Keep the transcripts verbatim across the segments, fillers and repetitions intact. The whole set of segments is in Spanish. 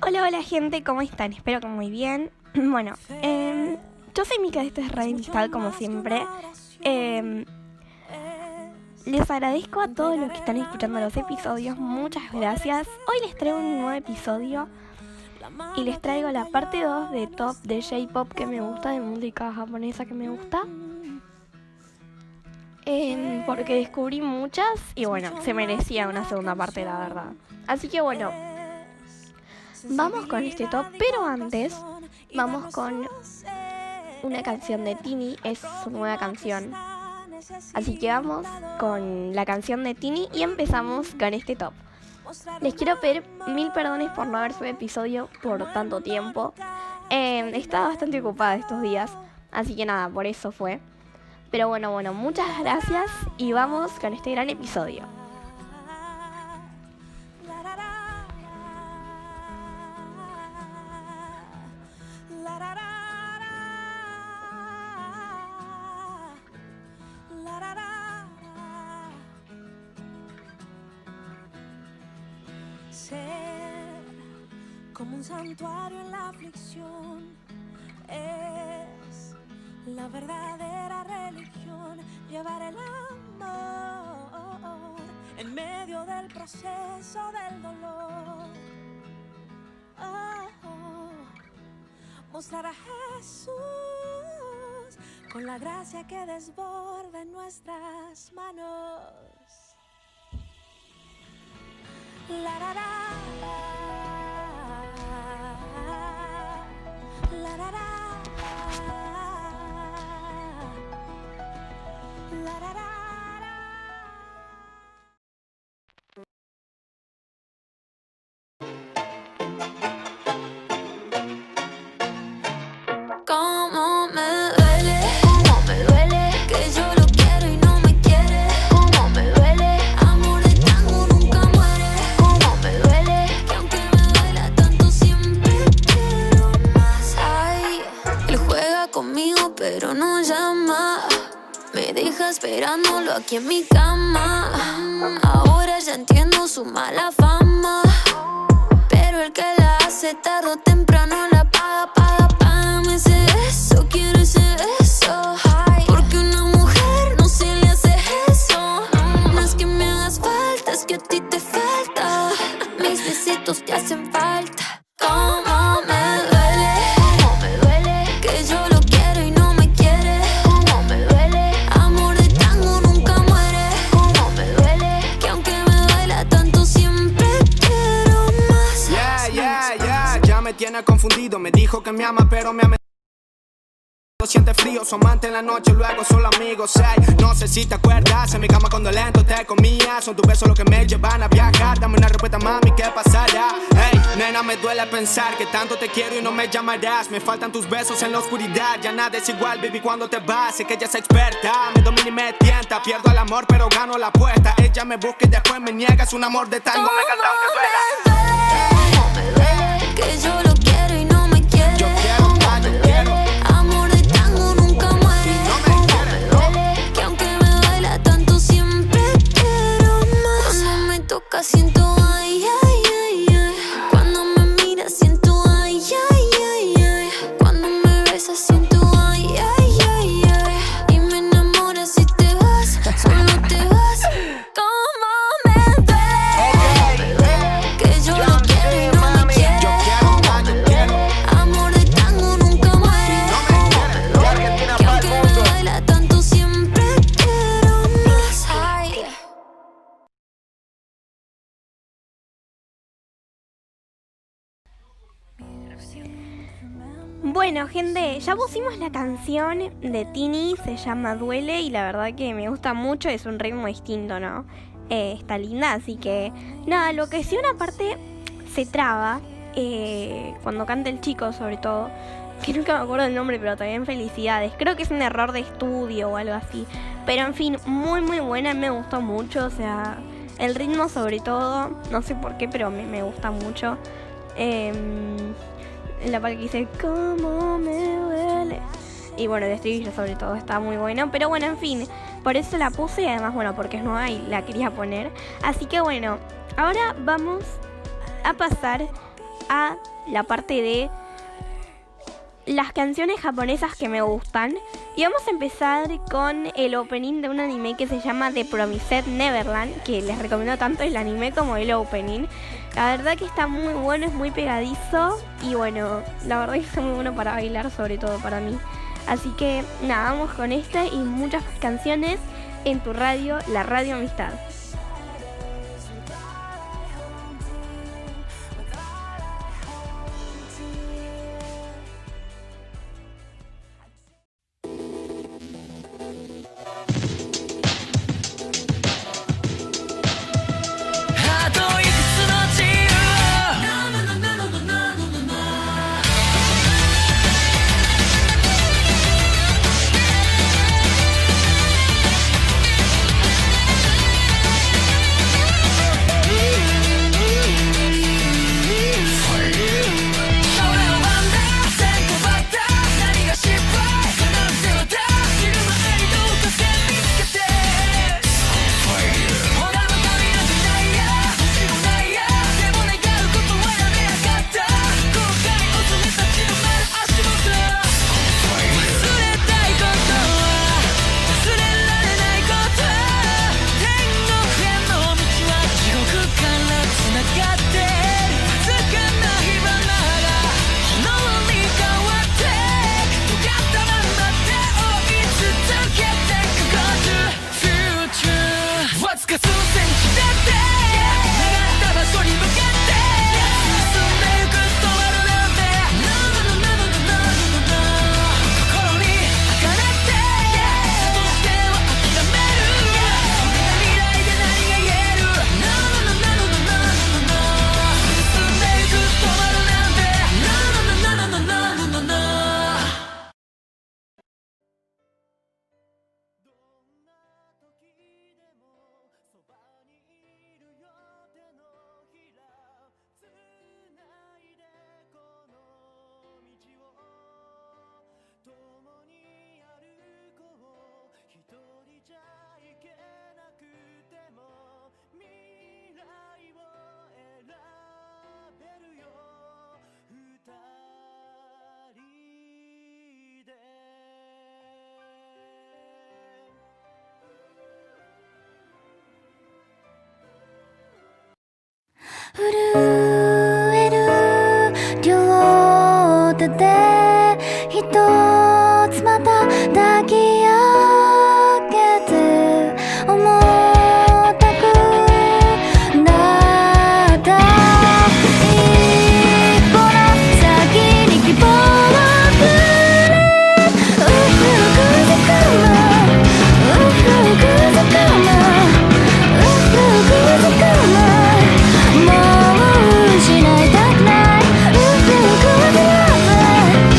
Hola, hola gente, ¿cómo están? Espero que muy bien. Bueno, eh, yo soy Mica de este es Radio Amistad, como siempre. Eh, les agradezco a todos los que están escuchando los episodios, muchas gracias. Hoy les traigo un nuevo episodio y les traigo la parte dos de top de J-pop que me gusta, de música japonesa que me gusta. Eh, porque descubrí muchas y bueno, se merecía una segunda parte, la verdad. Así que bueno, vamos con este top, pero antes vamos con una canción de Tini, es su nueva canción. Así que vamos con la canción de Tini y empezamos con este top. Les quiero pedir mil perdones por no haber subido episodio por tanto tiempo. Eh, estaba bastante ocupada estos días, así que nada, por eso fue. Pero bueno, bueno, muchas gracias y vamos con este gran episodio. Ser como un santuario en la aflicción es la verdadera religión, llevar el amor en medio del proceso del dolor. Oh, oh. Mostrar a Jesús con la gracia que desborda en nuestras manos. La la la, la la la. Cómo me duele, cómo me duele que yo lo quiero y no me quiere. Cómo me duele, amor de tango nunca muere. Cómo me duele que aunque me duela tanto siempre quiero más. Ay, él juega conmigo pero no llama. Me deja esperándolo aquí en mi cama. Ahora ya entiendo su mala fama, pero el que la hace tarde o temprano la paga, paga, págame ese beso, quiero ese beso. Porque una mujer no se le hace eso. No es que me hagas falta, es que a ti te falta. Mis besitos te hacen falta. Cómo me duele, cómo me duele que yo lo quiero y no me quiere. Cómo me duele, amor de tango nunca muere. Cómo me duele que aunque me duela tanto siempre quiero más. Yeah, yeah, yeah, ya me tiene confundido. Me dijo que me ama pero me ama. Siente frío, su amante en la noche, luego solo amigos. Hey, no sé si te acuerdas, en mi cama cuando lento te comía. Son tus besos los que me llevan a viajar. Dame una respuesta, mami, ¿qué pasará? Hey, nena, me duele pensar que tanto te quiero y no me llamarás. Me faltan tus besos en la oscuridad. Ya nada es igual, baby, cuando te vas. Sé que ella es experta, me domina y me tienta. Pierdo el amor, pero gano la apuesta. Ella me busca y después me niega. Es un amor de tango, me canta aunque duela. Cómo me duele que yo lo quiero y no me quiere. Yo quiero, ah, yo quiero. Amor de tango nunca muere. No me quiere, Me duele que aunque me duela tanto siempre quiero más. Cuando me toca siento ay, ay, ay, ay. Cuando me mira siento ay, ay, ay, ay. Cuando me besas siento ay, ay, ay, ay. Y me enamoras si te vas, solo te vas. Cómo me duele, me duele que yo lo quiero y no me quiere. Yo quiero, ah, yo quiero. Amor de tango nunca muere. Que aunque me duela tanto siempre quiero más. Ay. Bueno, gente, ya pusimos la canción de Tini, se llama Duele y la verdad que me gusta mucho, es un ritmo distinto, ¿no? Eh, está linda, así que nada, lo que sí una parte se traba eh, cuando canta el chico, sobre todo, que nunca me acuerdo el nombre, pero también felicidades. Creo que es un error de estudio o algo así, pero en fin, muy muy buena, me gustó mucho, o sea, el ritmo sobre todo, no sé por qué, pero me, me gusta mucho. Eh, la parte que dice cómo me duele. Y bueno, el estribillo sobre todo está muy bueno. Pero bueno, en fin, por eso la puse y además, bueno, porque es nueva y la quería poner. Así que bueno, ahora vamos a pasar a la parte de las canciones japonesas que me gustan. Y vamos a empezar con el opening de un anime que se llama The Promised Neverland, que les recomiendo tanto el anime como el opening. La verdad que está muy bueno, es muy pegadizo y bueno, la verdad que está muy bueno para bailar, sobre todo para mí. Así que nada, vamos con esta y muchas canciones en tu radio, la Radio Amistad. 震える両手で一つまた抱き上げて重たくなった一歩の先に希望をくれうふくずくまうふくずくまうふくずくまもう失いたくない Ooh, good love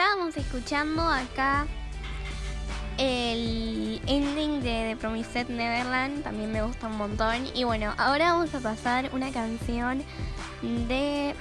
estábamos escuchando acá el ending de The Promised Neverland, también me gusta un montón. Y bueno, ahora vamos a pasar una canción de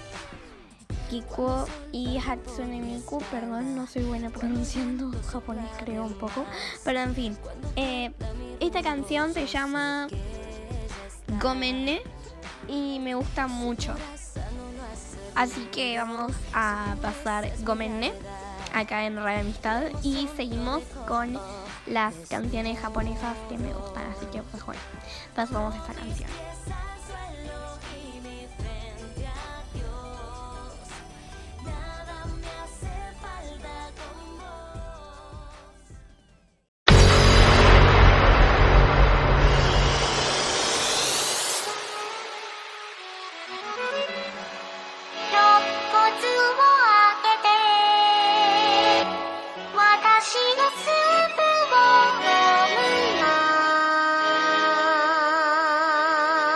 Kikuo y Hatsune Miku. Perdón, no soy buena pronunciando japonés, creo un poco, pero en fin, eh, esta canción se llama Gomenne y me gusta mucho, así que vamos a pasar Gomenne acá en Radio Amistad y seguimos con las canciones japonesas que me gustan, así que pues bueno, pasamos esta canción. 「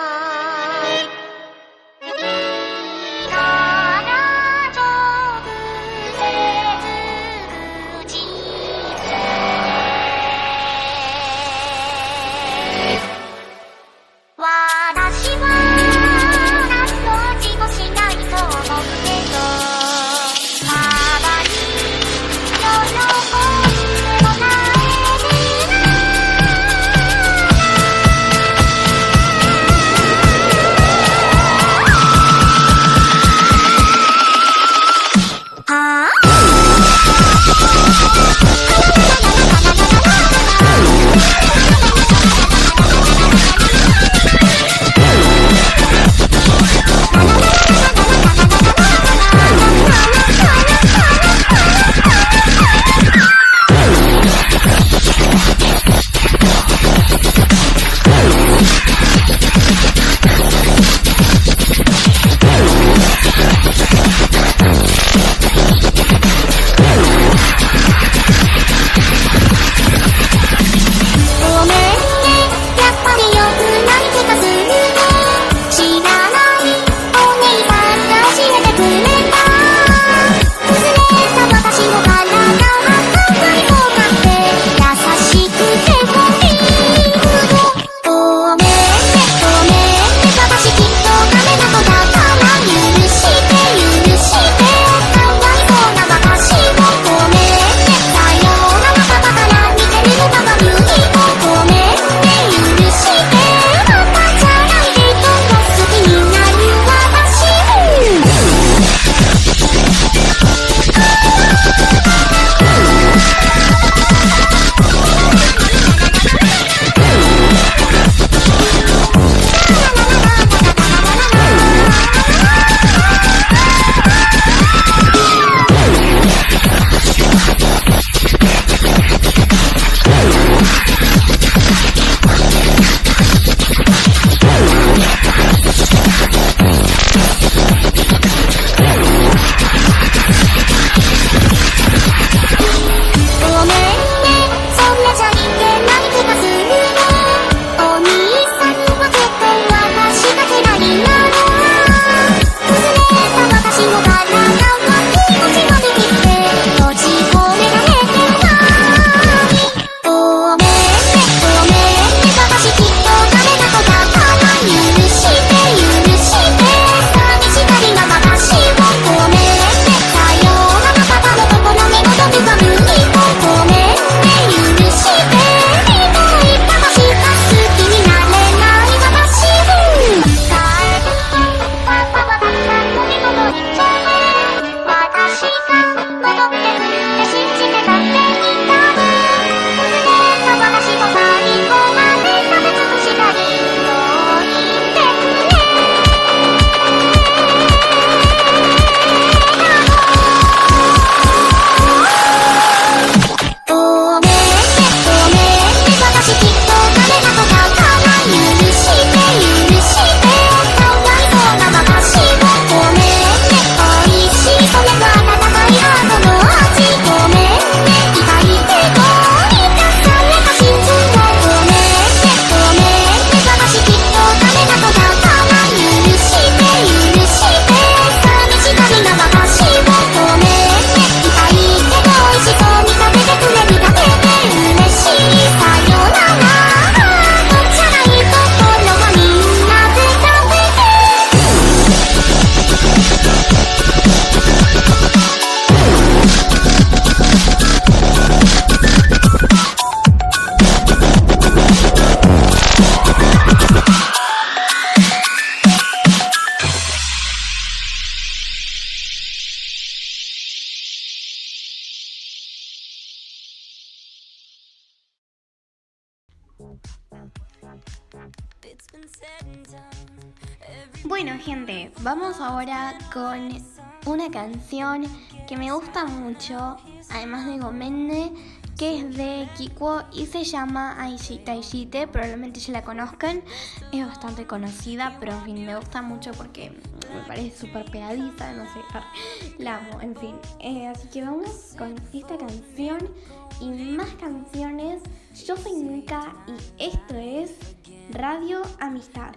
Bueno, gente, vamos ahora con una canción que me gusta mucho, además de Gomende, que es de Kikuo y se llama Aishite Aishite. Probablemente ya la conozcan, es bastante conocida, pero en fin, me gusta mucho porque me parece súper pegadiza, no sé, la amo, en fin. Eh, así que vamos con esta canción y más canciones. Yo soy Nika y esto es Radio Amistad.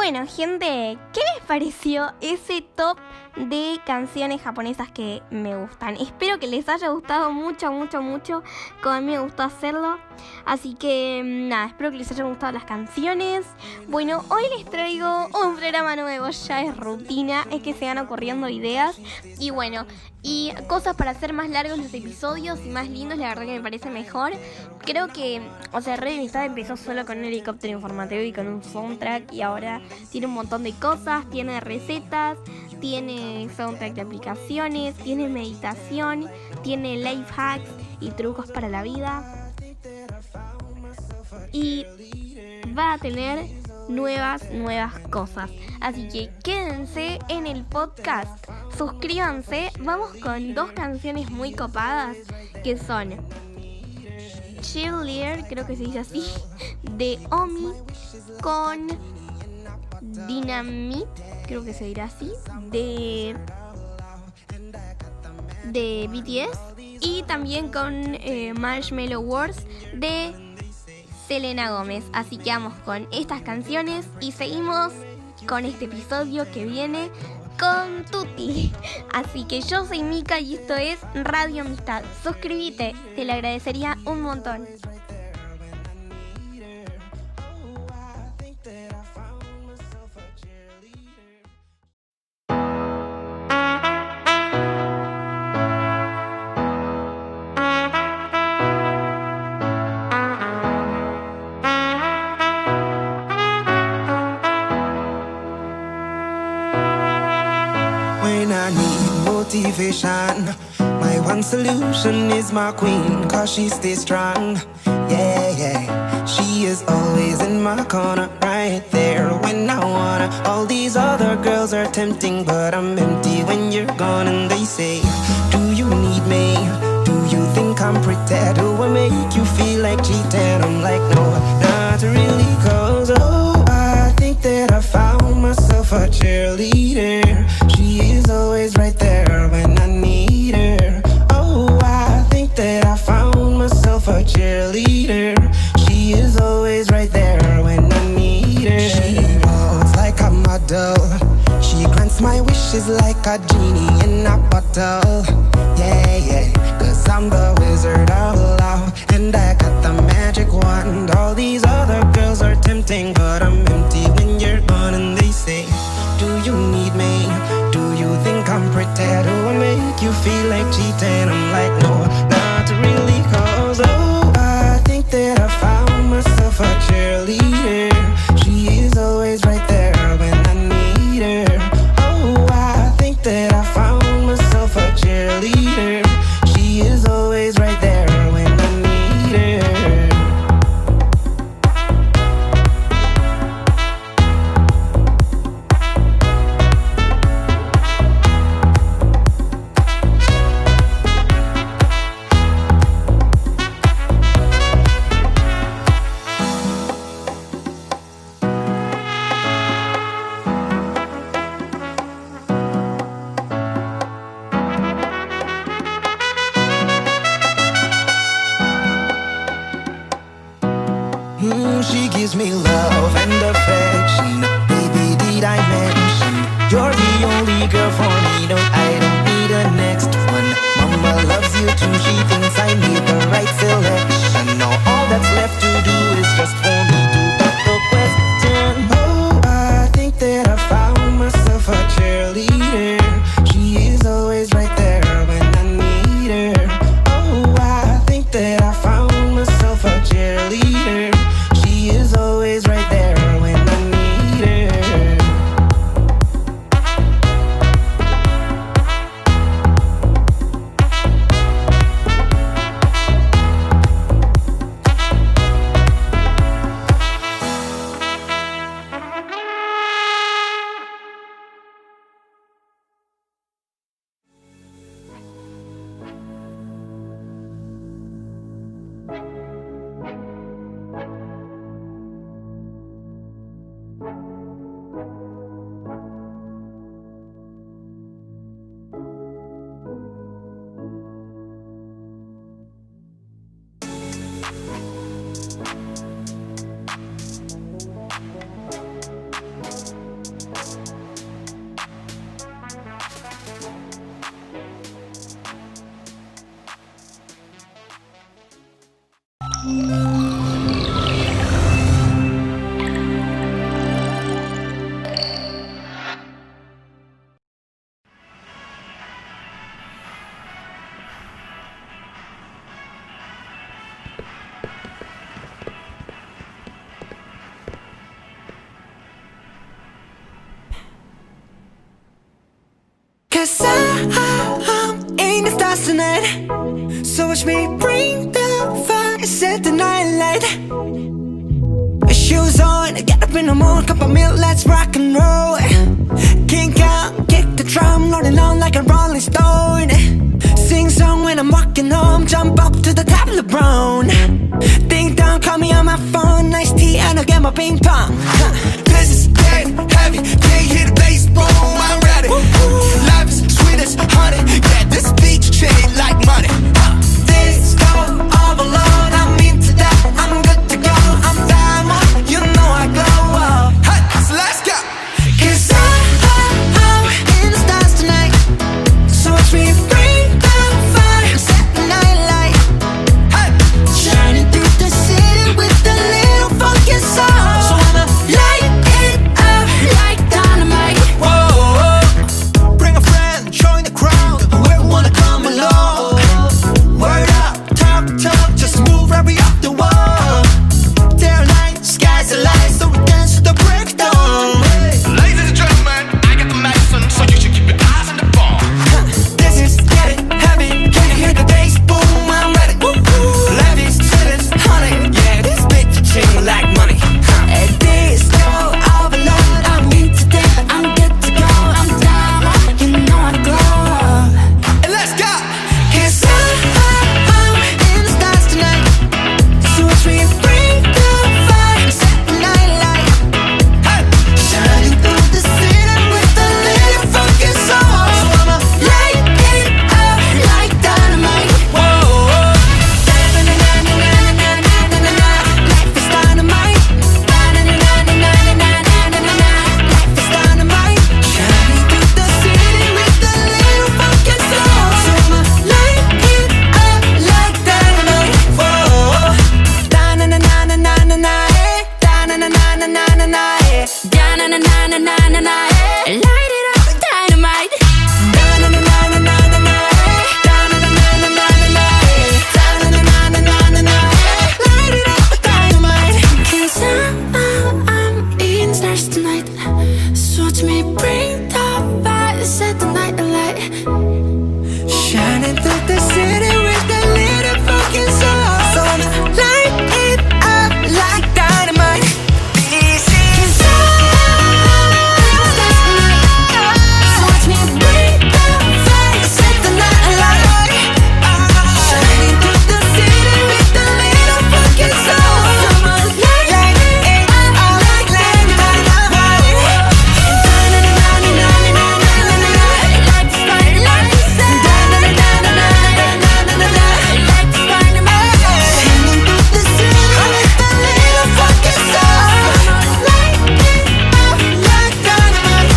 bueno, gente, ¿qué les pareció ese top de canciones japonesas que me gustan? Espero que les haya gustado mucho, mucho, mucho, como a mí me gustó hacerlo. Así que, nada, espero que les hayan gustado las canciones. Bueno, hoy les traigo un programa nuevo, ya es rutina, es que se van ocurriendo ideas. Y bueno, y cosas para hacer más largos los episodios y más lindos, la verdad que me parece mejor. Creo que, o sea, Red Amistad empezó solo con un helicóptero informativo y con un soundtrack, y ahora tiene un montón de cosas, tiene recetas, tiene soundtrack de aplicaciones, tiene meditación, tiene life hacks y trucos para la vida. Y va a tener nuevas, nuevas cosas. Así que quédense en el podcast, suscríbanse. Vamos con dos canciones muy copadas que son Cheerleader, creo que se dice así, de Omi, con Dynamite, creo que se dirá así, de, de B T S, y también con eh, Marshmallow Wars de Selena Gómez. Así que vamos con estas canciones y seguimos con este episodio que viene con Tuti. Así que yo soy Mika y esto es Radio Amistad. Suscríbete, te lo agradecería un montón. When I need motivation, my one solution is my queen, cause she stays strong. Yeah, yeah, she is always in my corner, right there when I wanna. All these other girls are tempting, but I'm empty when you're gone. And they say, do you need me? Do you think I'm pretty? Do I make you feel like cheating? I'm like, no, not really, cause oh, I think that I found myself a cheerleader. She is always right there when I need her. Oh, I think that I found myself a cheerleader. She is always right there when I need her. She walks like a model. She grants my wishes like a genie in a bottle. Yeah, yeah, cause I'm the wizard of love, and I got the magic wand. All these other girls are tempting, but I'm empty when you're gone. And they say, do you need me? Do you think I'm pretty? Do I make you feel like cheating? I'm like, no, not really, cause oh, I think that I found myself a cheerleader. She is always right there when I need her. Oh, I think that I found myself a cheerleader. She is always right there when I need her. Mm, she gives me love and affection. Baby, did I mention you're the only girl for me? No, I don't need a next one. Mama loves you too. She thinks I made the right selection. Now all that's left to do is just for me to put the question. Oh, I think that I found myself a cheerleader. She is always right there when I need her. Oh, I think that I found myself a cheerleader. She is always right there when I need her. Cause I, I'm in the stars tonight. So watch me bring the fire, set the night light. Shoes on, get up in the morning, cup of milk, let's rock and roll. Kink out, kick the drum, rolling on like a rolling stone. Sing song when I'm walking home, jump up to the top of the brown. Ding dong, call me on my phone, nice tea and I'll get my ping pong. This is getting heavy, can't hear the bass, boom, I'm ready. Life is sweet as honey, yeah, this beat chain like money. This go overload, I'm into that, I'm good to go, I'm diamond, you know I glow. Hey, so let's go. Cause I, I, I'm in the stars tonight. So watch me bring the fire, set the night light. Hey, shining through the city with a little funky soul. So I'ma light it up like dynamite. Whoa, bring a friend, join the crowd, whoever wanna come along. Word up, talk, talk, just move right up the wall. Day or night, sky's the light, so we dance to the breakdown. Ladies and gentlemen, I got the medicine, so you should keep your eyes on the ball. This is getting heavy, can you hear the bass? Boom, I'm ready. Life is sweet as honey, yeah, this bitch chain like money. At this go overload, I'm into that, I'm good to go, I'm down, you know I glow. And let's go. Cause I, I, I'm in the stars tonight. So watch me bring the fire, set the night light. Hey, Shining through the city with a little funky soul. So I'ma light it up like dynamite. Whoa, da-na-na-na-na-na-na-na-na-na. Life is dynamite. Da-na-na-na-na-na-na-na-na-na. Life is dynamite. Shining through the city with a little funky soul. So I'ma light it up like dynamite. Whoa, da-na-na-na-na-na-na-na. Da-na-na-na-na-na-na. Da-na-na-na-na-na-na-na, light it up with dynamite. Da-na-na-na-na-na-na. Da-na-na-na-na-na-na. Da-na-na-na-na-na-na. Light it up with dynamite. Cause I'm, I'm, I'm in stars tonight. So watch me bring the fire, set the night alight. Shining through the city with a little fucking soul. So I'ma light it up like dynamite. This is So watch me bring the fire, set the night alight. shining through the city with a little fucking soul. So I'ma light it up like dynamite. Shining through the city with a little fucking soul. Light it up like dynamite.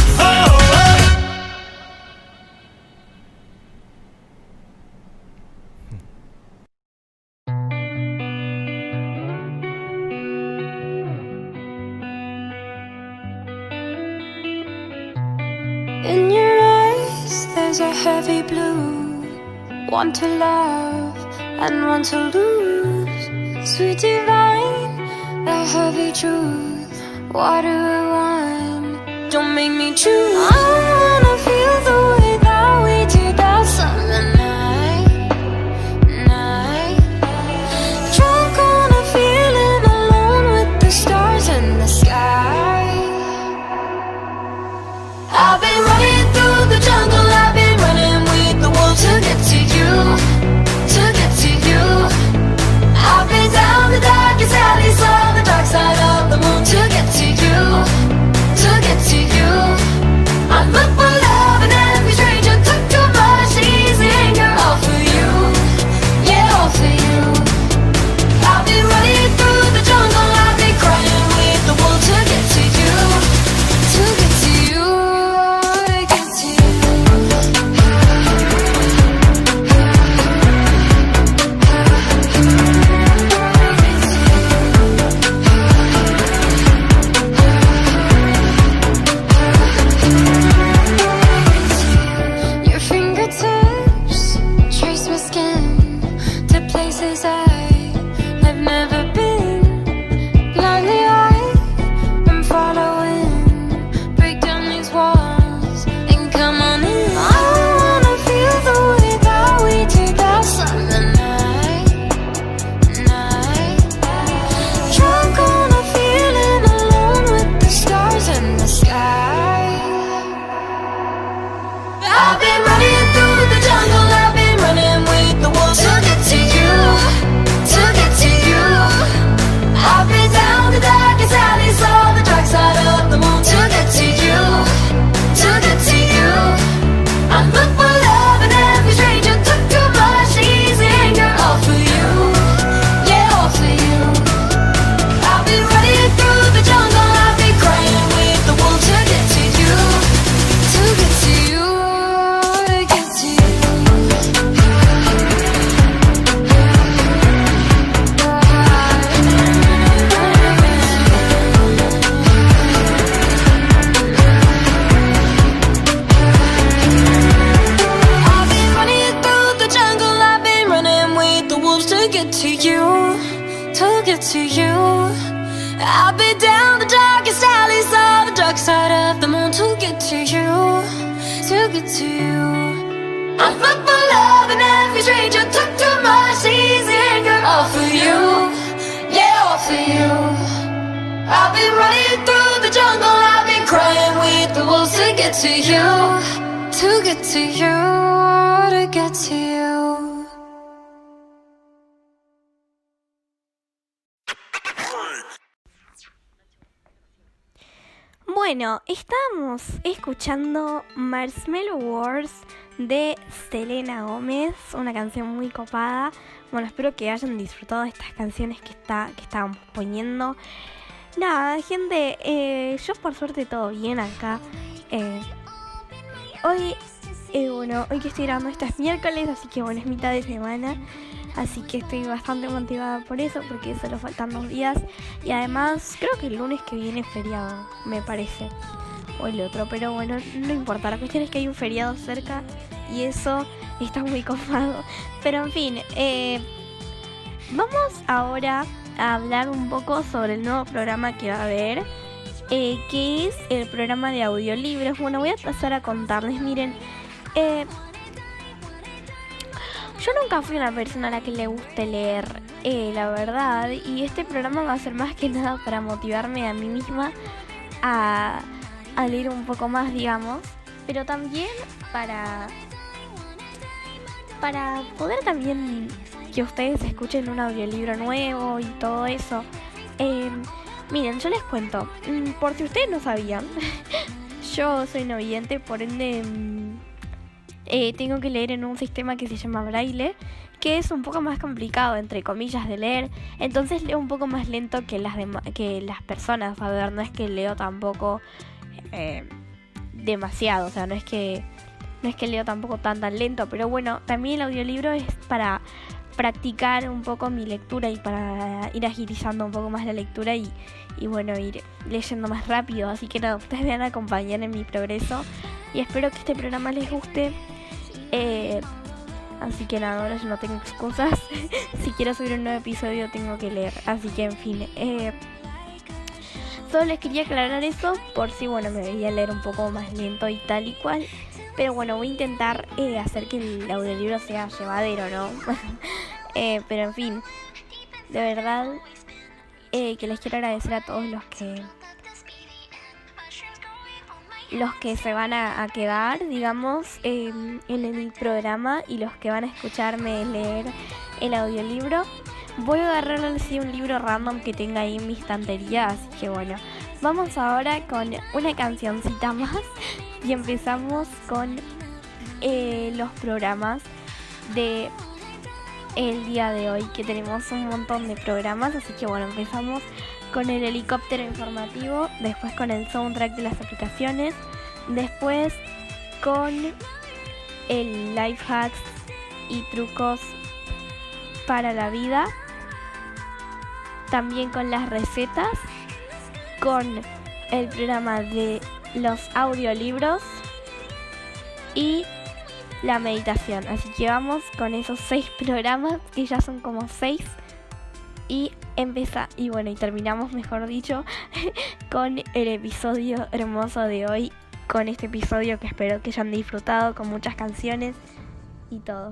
In your eyes, there's a heavy blue. One to love and one to lose. Sweet divine, the heavy truth. Water or wine, don't make me choose. I wanna feel the way that we did that summer night, night. Drunk on a feeling, alone with the stars in the sky. I've been running through the jungle, I've been running with the wolves to get to you, to get to you. I've been down the darkest alleys on the dark side of the moon to get to you, to get to you. I look for light. you, to get to you. I'll be down the darkest alleys of the dark side of the moon to get to you, to get to you. I'm fucked for love and every stranger took too much easy anger. All for you, yeah, all for you. I've been running through the jungle, I've been crying with the wolves to get to you, to get to you, to get to you. Bueno, estamos escuchando Marshmallow Wars de Selena Gómez, una canción muy copada. Bueno, espero que hayan disfrutado de estas canciones que, está, que estábamos poniendo. Nada, gente, eh, yo por suerte todo bien acá. Eh, hoy, eh, bueno, hoy que estoy grabando esto es miércoles, así que bueno, es mitad de semana. Así que estoy bastante motivada por eso, porque solo faltan dos días. Y además, creo que el lunes que viene es feriado, me parece. O el otro, pero bueno, no importa. La cuestión es que hay un feriado cerca y eso está muy copado. Pero en fin, eh, vamos ahora a hablar un poco sobre el nuevo programa que va a haber, eh, que es el programa de audiolibros. Bueno, voy a pasar a contarles, miren. Eh, Yo nunca fui una persona a la que le guste leer, eh, la verdad, y este programa va a ser más que nada para motivarme a mí misma a, a leer un poco más, digamos, pero también para, para poder también que ustedes escuchen un audiolibro nuevo y todo eso. Eh, miren, yo les cuento, por si ustedes no sabían, yo soy no vidente, por ende... Eh, tengo que leer en un sistema que se llama Braille, que es un poco más complicado, entre comillas, de leer. Entonces leo un poco más lento que las, dema- que las personas. A ver, no es que leo tampoco eh, demasiado, o sea, no es que no es que leo tampoco tan tan lento. Pero bueno, también el audiolibro es para practicar un poco mi lectura y para ir agilizando un poco más la lectura y, y bueno, ir leyendo más rápido. Así que nada, ustedes me van a acompañar en mi progreso y espero que este programa les guste. Eh, así que nada, ahora yo no tengo excusas. Si quiero subir un nuevo episodio tengo que leer. Así que en fin, eh, solo les quería aclarar eso por si, bueno, me voy a leer un poco más lento y tal y cual. Pero bueno, voy a intentar eh, hacer que el audiolibro sea llevadero, ¿no? eh, pero en fin, de verdad eh, que les quiero agradecer a todos los que los que se van a, a quedar, digamos, eh, en el programa y los que van a escucharme leer el audiolibro. Voy a agarrar así un libro random que tenga ahí en mi estantería, así que bueno, vamos ahora con una cancioncita más y empezamos con eh, los programas de el día de hoy, que tenemos un montón de programas, así que bueno, empezamos con el helicóptero informativo, después con el soundtrack de las aplicaciones, después con el life hacks y trucos para la vida, también con las recetas, con el programa de los audiolibros y la meditación. Así que vamos con esos seis programas, que ya son como seis. Y empieza, y bueno, y terminamos, mejor dicho, con el episodio hermoso de hoy, con este episodio que espero que hayan disfrutado, con muchas canciones y todo.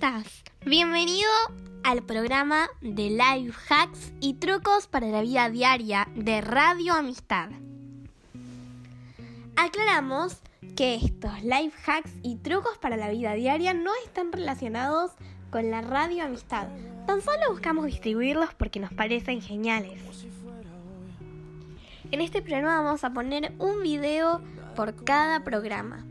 estás? Bienvenido al programa de Life Hacks y Trucos para la Vida Diaria de Radio Amistad. Aclaramos que estos Life Hacks y Trucos para la Vida Diaria no están relacionados con la Radio Amistad. Tan solo buscamos distribuirlos porque nos parecen geniales. En este programa vamos a poner un video por cada programa,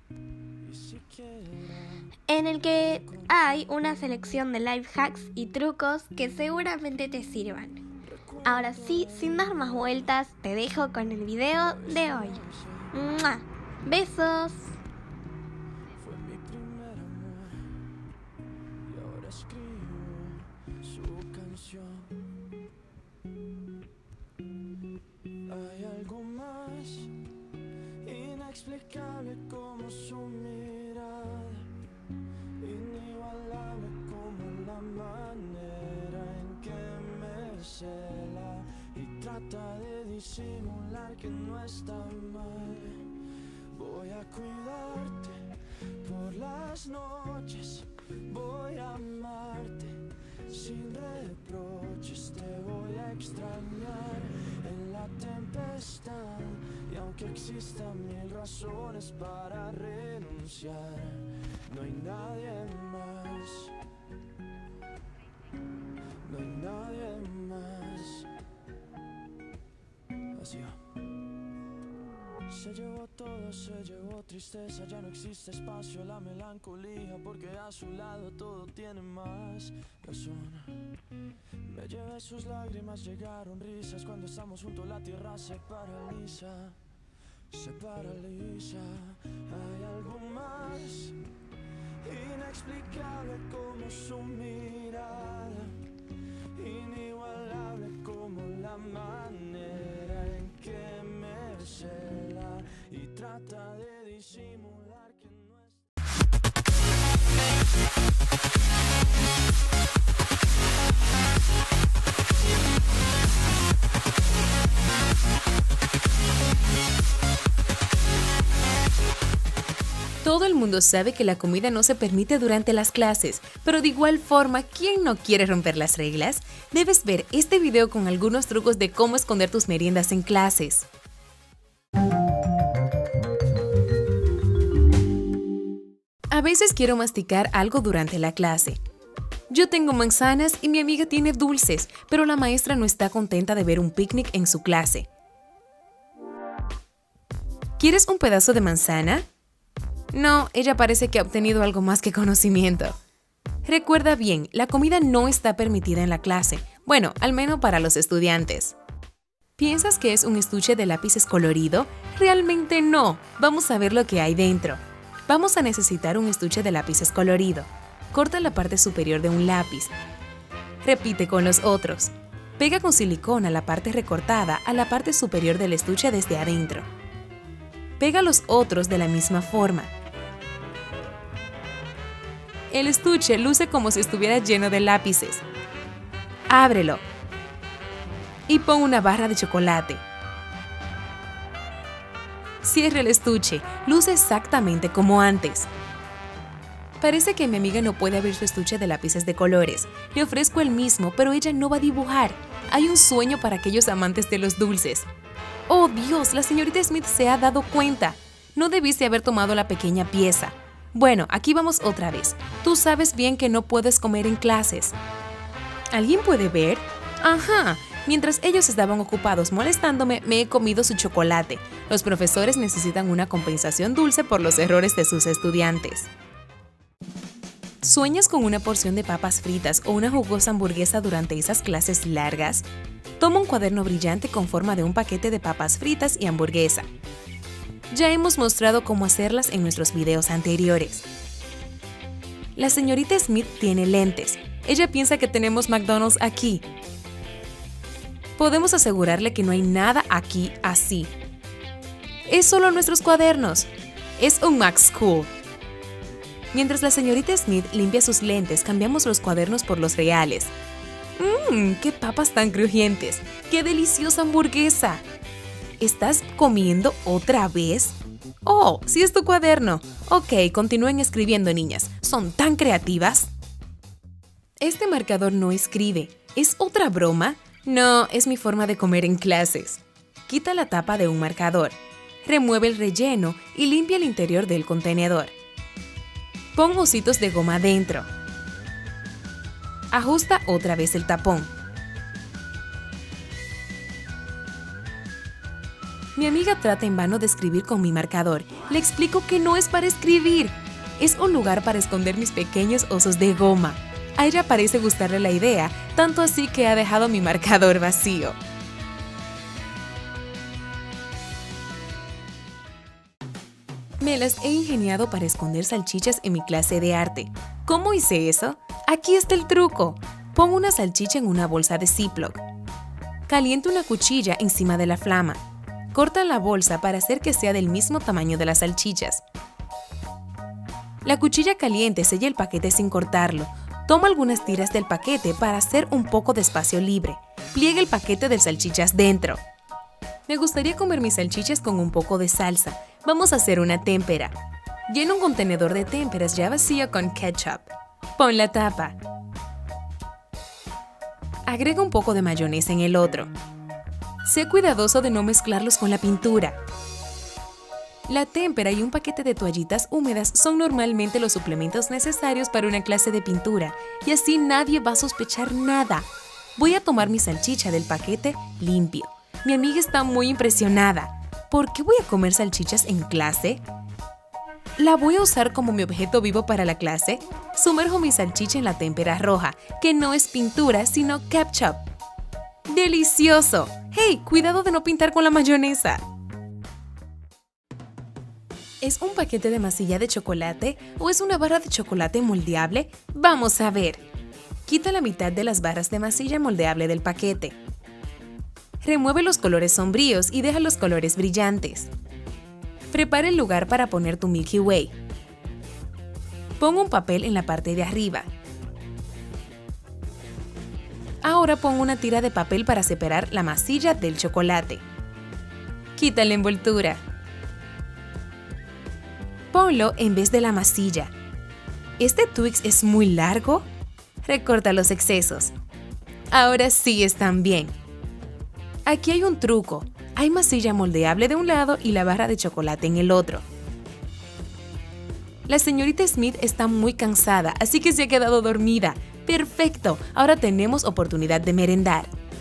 en el que hay una selección de life hacks y trucos que seguramente te sirvan. Ahora sí, sin dar más vueltas, te dejo con el video de hoy. ¡Mua! ¡Besos! Fue mi primer amor y ahora escribo su canción. Hay algo más inexplicable como su mirada, inigualable como la manera en que me cela y trata de disimular que no está mal. Voy a cuidarte por las noches, voy a amarte sin reproches, te voy a extrañar en la tempestad, y aunque existan mil razones para renunciar, no hay nadie más, no hay nadie más. Así va. Se llevó todo, se llevó tristeza, ya no existe espacio, la melancolía, porque a su lado todo tiene más razón. Me llevé sus lágrimas, llegaron risas, cuando estamos juntos la tierra se paraliza, se paraliza. Hay algo más inexplicable como su mirada, inigualable como la manera en que me cela y trata de disimular que no es. Todo el mundo sabe que la comida no se permite durante las clases, pero de igual forma, ¿quién no quiere romper las reglas? Debes ver este video con algunos trucos de cómo esconder tus meriendas en clases. A veces quiero masticar algo durante la clase. Yo tengo manzanas y mi amiga tiene dulces, pero la maestra no está contenta de ver un picnic en su clase. ¿Quieres un pedazo de manzana? No, ella parece que ha obtenido algo más que conocimiento. Recuerda bien, la comida no está permitida en la clase. Bueno, al menos para los estudiantes. ¿Piensas que es un estuche de lápices colorido? Realmente no. Vamos a ver lo que hay dentro. Vamos a necesitar un estuche de lápices colorido. Corta la parte superior de un lápiz. Repite con los otros. Pega con silicona la parte recortada a la parte superior del estuche desde adentro. Pega los otros de la misma forma. El estuche luce como si estuviera lleno de lápices. Ábrelo y pon una barra de chocolate. Cierra el estuche, luce exactamente como antes. Parece que mi amiga no puede abrir su estuche de lápices de colores. Le ofrezco el mismo, pero ella no va a dibujar. Hay un sueño para aquellos amantes de los dulces. ¡Oh, Dios! La señorita Smith se ha dado cuenta. No debiste haber tomado la pequeña pieza. Bueno, aquí vamos otra vez. Tú sabes bien que no puedes comer en clases. ¿Alguien puede ver? Ajá. Mientras ellos estaban ocupados molestándome, me he comido su chocolate. Los profesores necesitan una compensación dulce por los errores de sus estudiantes. ¿Sueñas con una porción de papas fritas o una jugosa hamburguesa durante esas clases largas? Toma un cuaderno brillante con forma de un paquete de papas fritas y hamburguesa. Ya hemos mostrado cómo hacerlas en nuestros videos anteriores. La señorita Smith tiene lentes. Ella piensa que tenemos McDonald's aquí. Podemos asegurarle que no hay nada aquí así. Es solo nuestros cuadernos. Es un Mac School. Mientras la señorita Smith limpia sus lentes, cambiamos los cuadernos por los reales. ¡Mmm! ¡Qué papas tan crujientes! ¡Qué deliciosa hamburguesa! ¿Estás comiendo otra vez? ¡Oh! ¡Sí es tu cuaderno! Ok, continúen escribiendo, niñas. ¿Son tan creativas? Este marcador no escribe. ¿Es otra broma? No, es mi forma de comer en clases. Quita la tapa de un marcador. Remueve el relleno y limpia el interior del contenedor. Pon ositos de goma dentro. Ajusta otra vez el tapón. Mi amiga trata en vano de escribir con mi marcador. Le explico que no es para escribir. Es un lugar para esconder mis pequeños osos de goma. A ella parece gustarle la idea, tanto así que ha dejado mi marcador vacío. Me las he ingeniado para esconder salchichas en mi clase de arte. ¿Cómo hice eso? Aquí está el truco. Pon una salchicha en una bolsa de Ziploc. Calienta una cuchilla encima de la flama. Corta la bolsa para hacer que sea del mismo tamaño de las salchichas. La cuchilla caliente sella el paquete sin cortarlo. Toma algunas tiras del paquete para hacer un poco de espacio libre. Pliegue el paquete de salchichas dentro. Me gustaría comer mis salchichas con un poco de salsa. Vamos a hacer una témpera. Llena un contenedor de témperas ya vacío con ketchup. Pon la tapa. Agrega un poco de mayonesa en el otro. Sé cuidadoso de no mezclarlos con la pintura. La témpera y un paquete de toallitas húmedas son normalmente los suplementos necesarios para una clase de pintura, y así nadie va a sospechar nada. Voy a tomar mi salchicha del paquete limpio. Mi amiga está muy impresionada. ¿Por qué voy a comer salchichas en clase? ¿La voy a usar como mi objeto vivo para la clase? Sumerjo mi salchicha en la témpera roja, que no es pintura, sino ketchup. ¡Delicioso! ¡Hey! Cuidado de no pintar con la mayonesa. ¿Es un paquete de masilla de chocolate o es una barra de chocolate moldeable? Vamos a ver. Quita la mitad de las barras de masilla moldeable del paquete. Remueve los colores sombríos y deja los colores brillantes. Prepara el lugar para poner tu Milky Way. Pon un papel en la parte de arriba. Ahora pon una tira de papel para separar la masilla del chocolate. Quita la envoltura. Ponlo en vez de la masilla. ¿Este Twix es muy largo? Recorta los excesos. Ahora sí están bien. Aquí hay un truco. Hay masilla moldeable de un lado y la barra de chocolate en el otro. La señorita Smith está muy cansada, así que se ha quedado dormida. ¡Perfecto! Ahora tenemos oportunidad de merendar.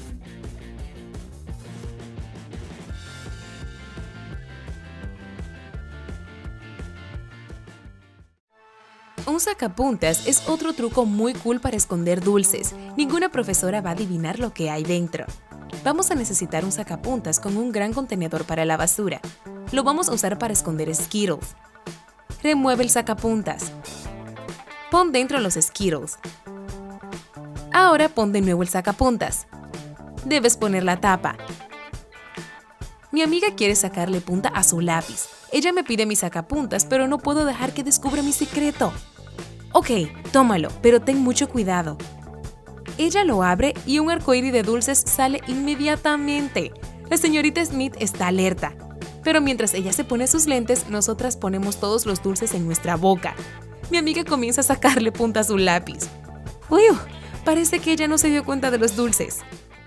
Un sacapuntas es otro truco muy cool para esconder dulces. Ninguna profesora va a adivinar lo que hay dentro. Vamos a necesitar un sacapuntas con un gran contenedor para la basura. Lo vamos a usar para esconder Skittles. Remueve el sacapuntas. Pon dentro los Skittles. Ahora pon de nuevo el sacapuntas. Debes poner la tapa. Mi amiga quiere sacarle punta a su lápiz. Ella me pide mis sacapuntas, pero no puedo dejar que descubra mi secreto. Ok, tómalo, pero ten mucho cuidado. Ella lo abre y un arcoíris de dulces sale inmediatamente. La señorita Smith está alerta. Pero mientras ella se pone sus lentes, nosotras ponemos todos los dulces en nuestra boca. Mi amiga comienza a sacarle punta a su lápiz. Uy, parece que ella no se dio cuenta de los dulces.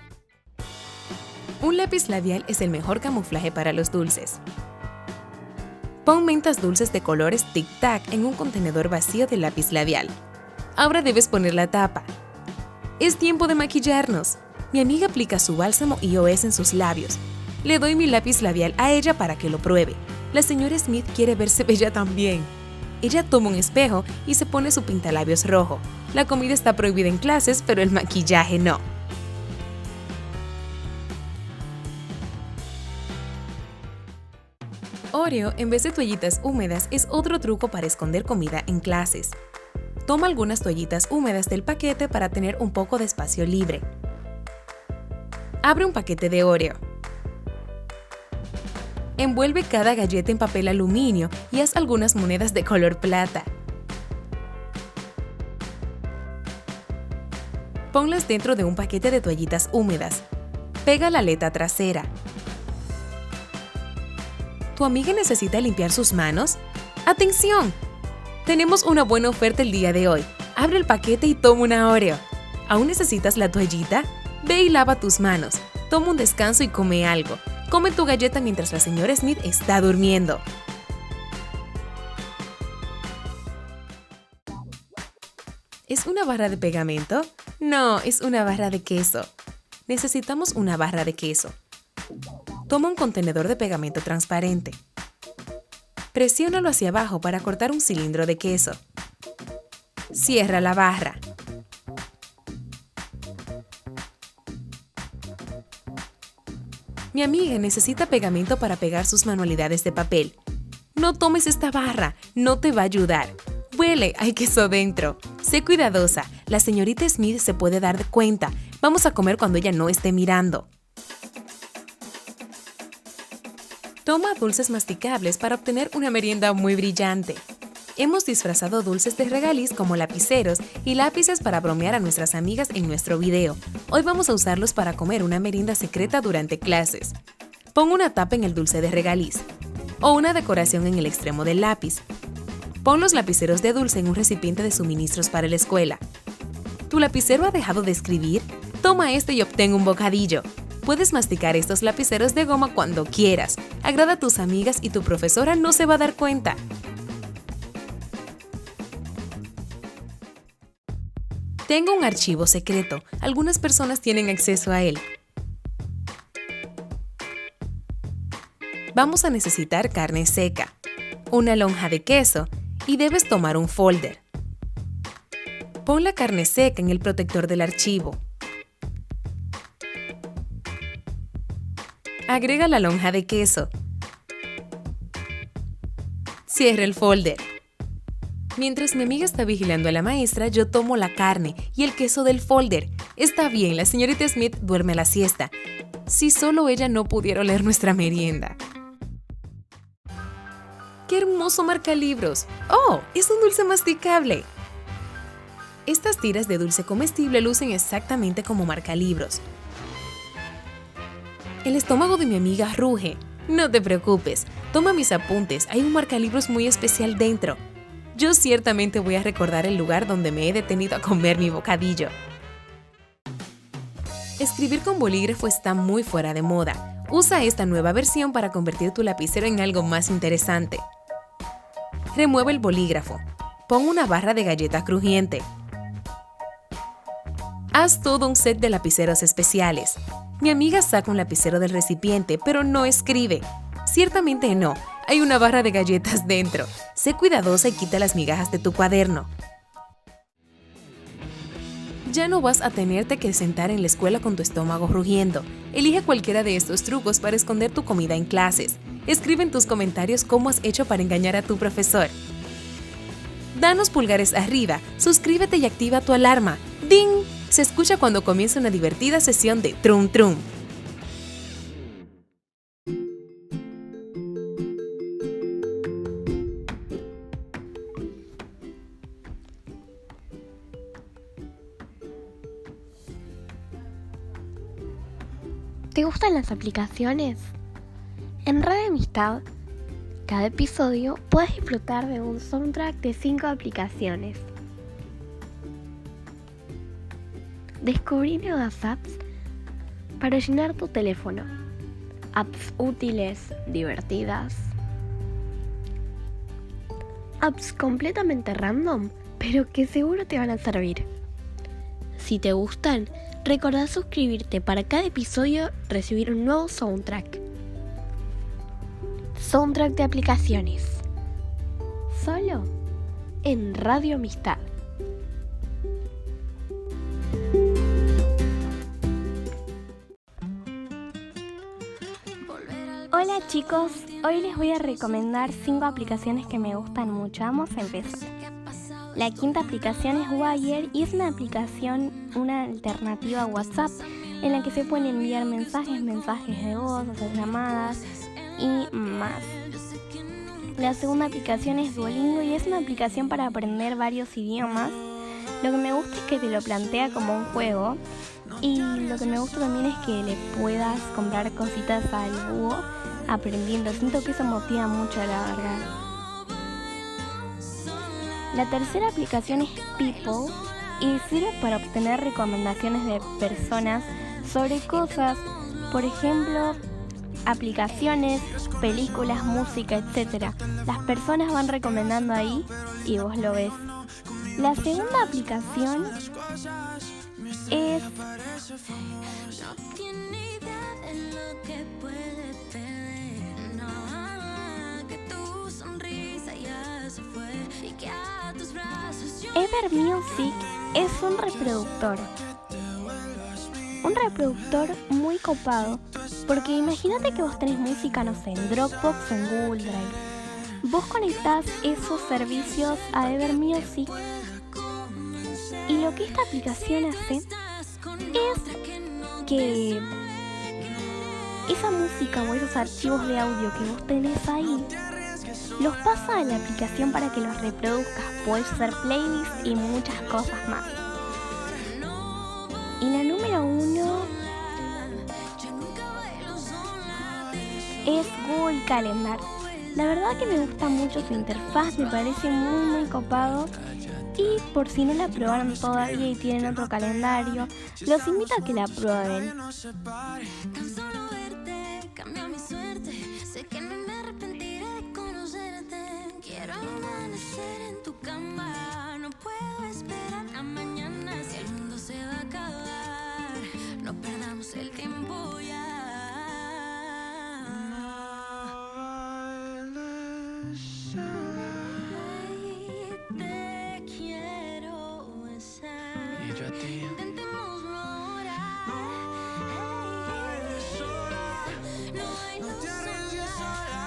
Un lápiz labial es el mejor camuflaje para los dulces. Pon mentas dulces de colores Tic Tac en un contenedor vacío de lápiz labial. Ahora debes poner la tapa. Es tiempo de maquillarnos. Mi amiga aplica su bálsamo I O S en sus labios. Le doy mi lápiz labial a ella para que lo pruebe. La señora Smith quiere verse bella también. Ella toma un espejo y se pone su pintalabios rojo. La comida está prohibida en clases, pero el maquillaje no. Oreo en vez de toallitas húmedas es otro truco para esconder comida en clases. Toma algunas toallitas húmedas del paquete para tener un poco de espacio libre. Abre un paquete de Oreo. Envuelve cada galleta en papel aluminio y haz algunas monedas de color plata. Ponlas dentro de un paquete de toallitas húmedas. Pega la aleta trasera. ¿Tu amiga necesita limpiar sus manos? ¡Atención! Tenemos una buena oferta el día de hoy. Abre el paquete y toma una Oreo. ¿Aún necesitas la toallita? Ve y lava tus manos. Toma un descanso y come algo. Come tu galleta mientras la señora Smith está durmiendo. ¿Es una barra de pegamento? No, es una barra de queso. Necesitamos una barra de queso. Toma un contenedor de pegamento transparente. Presiónalo hacia abajo para cortar un cilindro de queso. Cierra la barra. Mi amiga necesita pegamento para pegar sus manualidades de papel. No tomes esta barra, no te va a ayudar. Huele, hay queso dentro. Sé cuidadosa, la señorita Smith se puede dar cuenta. Vamos a comer cuando ella no esté mirando. Toma dulces masticables para obtener una merienda muy brillante. Hemos disfrazado dulces de regaliz como lapiceros y lápices para bromear a nuestras amigas en nuestro video. Hoy vamos a usarlos para comer una merienda secreta durante clases. Pon una tapa en el dulce de regaliz o una decoración en el extremo del lápiz. Pon los lapiceros de dulce en un recipiente de suministros para la escuela. ¿Tu lapicero ha dejado de escribir? Toma este y obtén un bocadillo. Puedes masticar estos lapiceros de goma cuando quieras. Agrada a tus amigas y tu profesora no se va a dar cuenta. Tengo un archivo secreto. Algunas personas tienen acceso a él. Vamos a necesitar carne seca, una lonja de queso y debes tomar un folder. Pon la carne seca en el protector del archivo. Agrega la lonja de queso. Cierra el folder. Mientras mi amiga está vigilando a la maestra, yo tomo la carne y el queso del folder. Está bien, la señorita Smith duerme la siesta. Si solo ella no pudiera oler nuestra merienda. ¡Qué hermoso marcalibros! ¡Oh! ¡Es un dulce masticable! Estas tiras de dulce comestible lucen exactamente como marcalibros. El estómago de mi amiga ruge. No te preocupes, toma mis apuntes, hay un marcalibros muy especial dentro. Yo ciertamente voy a recordar el lugar donde me he detenido a comer mi bocadillo. Escribir con bolígrafo está muy fuera de moda. Usa esta nueva versión para convertir tu lapicero en algo más interesante. Remueve el bolígrafo. Pon una barra de galleta crujiente. Haz todo un set de lapiceros especiales. Mi amiga saca un lapicero del recipiente, pero no escribe. Ciertamente no, hay una barra de galletas dentro. Sé cuidadosa y quita las migajas de tu cuaderno. Ya no vas a tenerte que sentar en la escuela con tu estómago rugiendo. Elige cualquiera de estos trucos para esconder tu comida en clases. Escribe en tus comentarios cómo has hecho para engañar a tu profesor. Danos pulgares arriba, suscríbete y activa tu alarma. ¡Ding! Se escucha cuando comienza una divertida sesión de Trum Trum. ¿Te gustan las aplicaciones? En Radio Amistad, cada episodio puedes disfrutar de un soundtrack de cinco aplicaciones. Descubrí nuevas apps para llenar tu teléfono. Apps útiles, divertidas. Apps completamente random, pero que seguro te van a servir. Si te gustan, recordá suscribirte para cada episodio recibir un nuevo soundtrack. Soundtrack de aplicaciones. Solo en Radio Amistad. Hola chicos, hoy les voy a recomendar cinco aplicaciones que me gustan mucho. Vamos a empezar. La quinta aplicación es Wire y es una aplicación, una alternativa a WhatsApp en la que se pueden enviar mensajes, mensajes de voz, hacer llamadas y más. La segunda aplicación es Duolingo y es una aplicación para aprender varios idiomas. Lo que me gusta es que te lo plantea como un juego y lo que me gusta también es que le puedas comprar cositas al búho aprendiendo. Siento que eso motiva mucho, la verdad. La tercera aplicación es People y sirve para obtener recomendaciones de personas sobre cosas, por ejemplo, aplicaciones, películas, música, etcétera. Las personas van recomendando ahí y vos lo ves. La segunda aplicación es Ever Music. Es un reproductor. Un reproductor muy copado. Porque imagínate que vos tenés música, no sé, en Dropbox o en Google Drive. Vos conectás esos servicios a Ever Music. Y lo que esta aplicación hace es que esa música o esos archivos de audio que vos tenés ahí los pasa a la aplicación para que los reproduzcas. Puedes hacer playlists y muchas cosas más. Y la número uno es Google Calendar. La verdad que me gusta mucho su interfaz, me parece muy muy copado. Y por si no la probaron todavía y tienen otro calendario, los invito a que la prueben. Quiero amanecer en tu cama, no puedo esperar a mañana. Si el mundo se va a acabar, no perdamos el tiempo ya. Ay, te quiero besar. Y yo a ti. Intentémoslo ahora. Ay, no hay luz sola.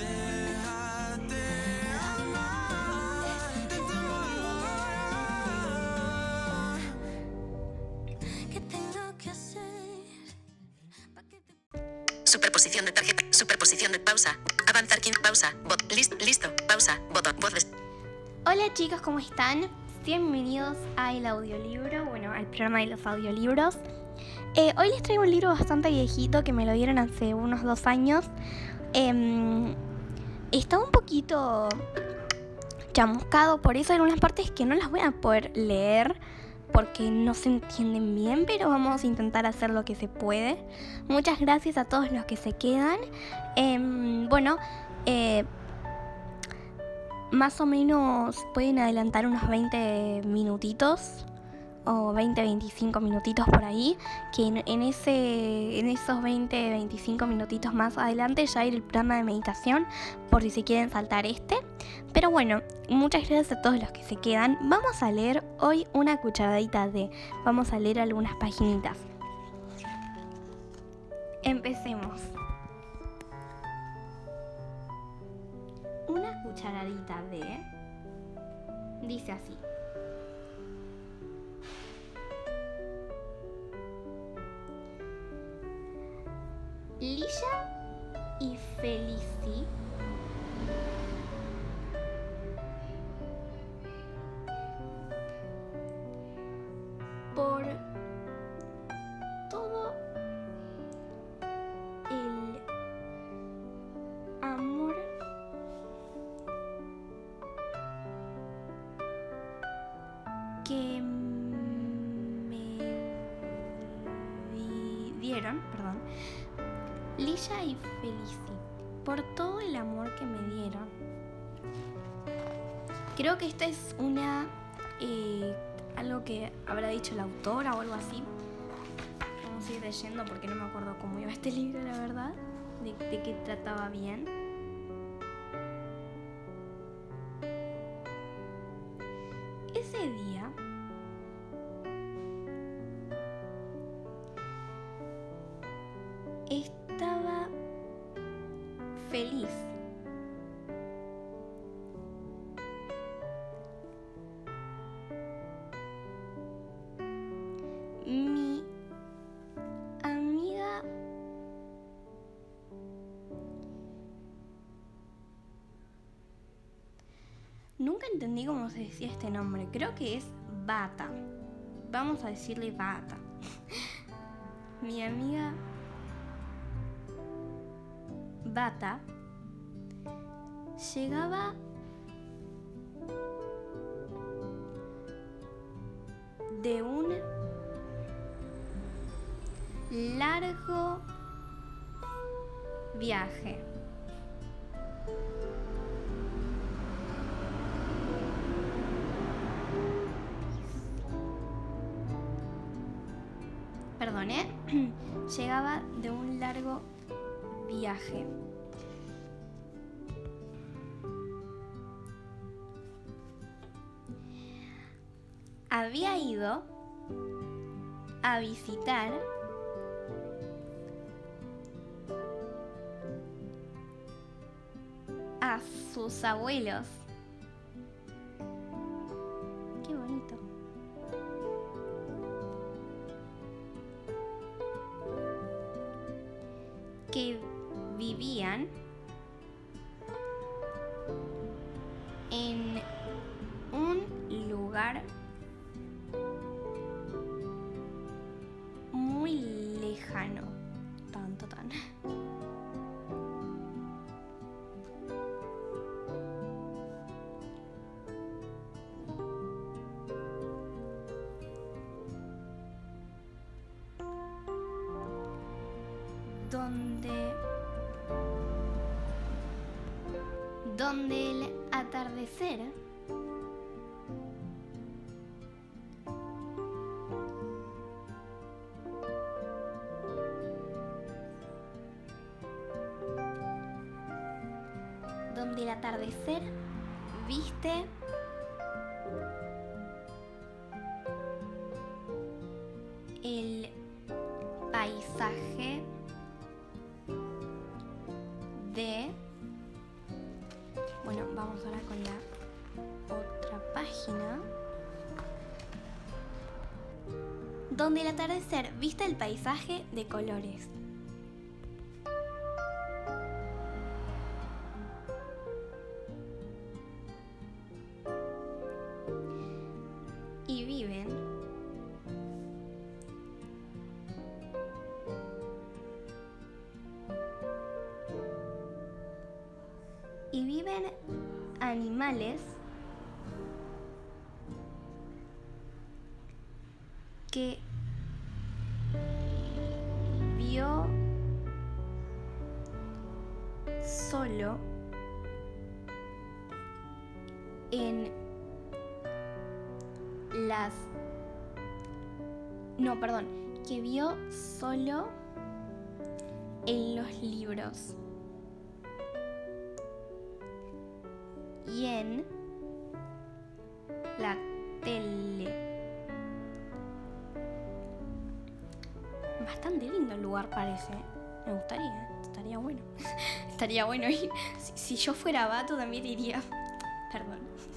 Superposición de tarjeta. Superposición de pausa. Avanzar quince. Pausa. Bot. Listo. Listo. Pausa. Botón. Voz de... Hola chicos, ¿cómo están? Bienvenidos a El Audiolibro, bueno, al programa de los audiolibros. Eh, hoy les traigo un libro bastante viejito que me lo dieron hace unos dos años. Eh, está un poquito chamuscado, por eso hay unas partes que no las voy a poder leer porque no se entienden bien, pero vamos a intentar hacer lo que se puede. Muchas gracias a todos los que se quedan. Eh, bueno, eh, más o menos pueden adelantar unos veinte minutitos o veinte a veinticinco minutitos por ahí, que en, en, ese, en esos veinte a veinticinco minutitos más adelante ya irá el programa de meditación, por si se quieren saltar este. Pero bueno, muchas gracias a todos los que se quedan. Vamos a leer hoy una cucharadita de... Vamos a leer algunas paginitas. Empecemos. Una cucharadita de... Dice así. Lisha y Felici por todo el amor que me dieron, perdón, Lisha y Felici, por todo el amor que me dieron. Creo que esta es una eh, algo que habrá dicho la autora o algo así. Vamos a ir leyendo porque no me acuerdo cómo iba este libro, la verdad, de, de qué trataba bien. Ese día estaba feliz. Mi amiga nunca entendí cómo se decía este nombre. Creo que es Bata. Vamos a decirle Bata. Mi amiga Bata llegaba de un largo viaje. Perdón, ¿eh? Llegaba de un largo viaje. Había ido a visitar a sus abuelos. Qué bonito. Que vivían en un lugar muy lejano. Tanto tan. Donde donde el atardecer donde el atardecer viste el paisaje de... Bueno, vamos ahora con la otra página. Donde el atardecer viste el paisaje de colores. Y viven y viven animales que vio solo en las... No, perdón, que vio solo en los libros y en la tele. Bastante lindo el lugar parece. Me gustaría, estaría bueno. Estaría bueno ir. Si, si yo fuera vato también iría. Perdón.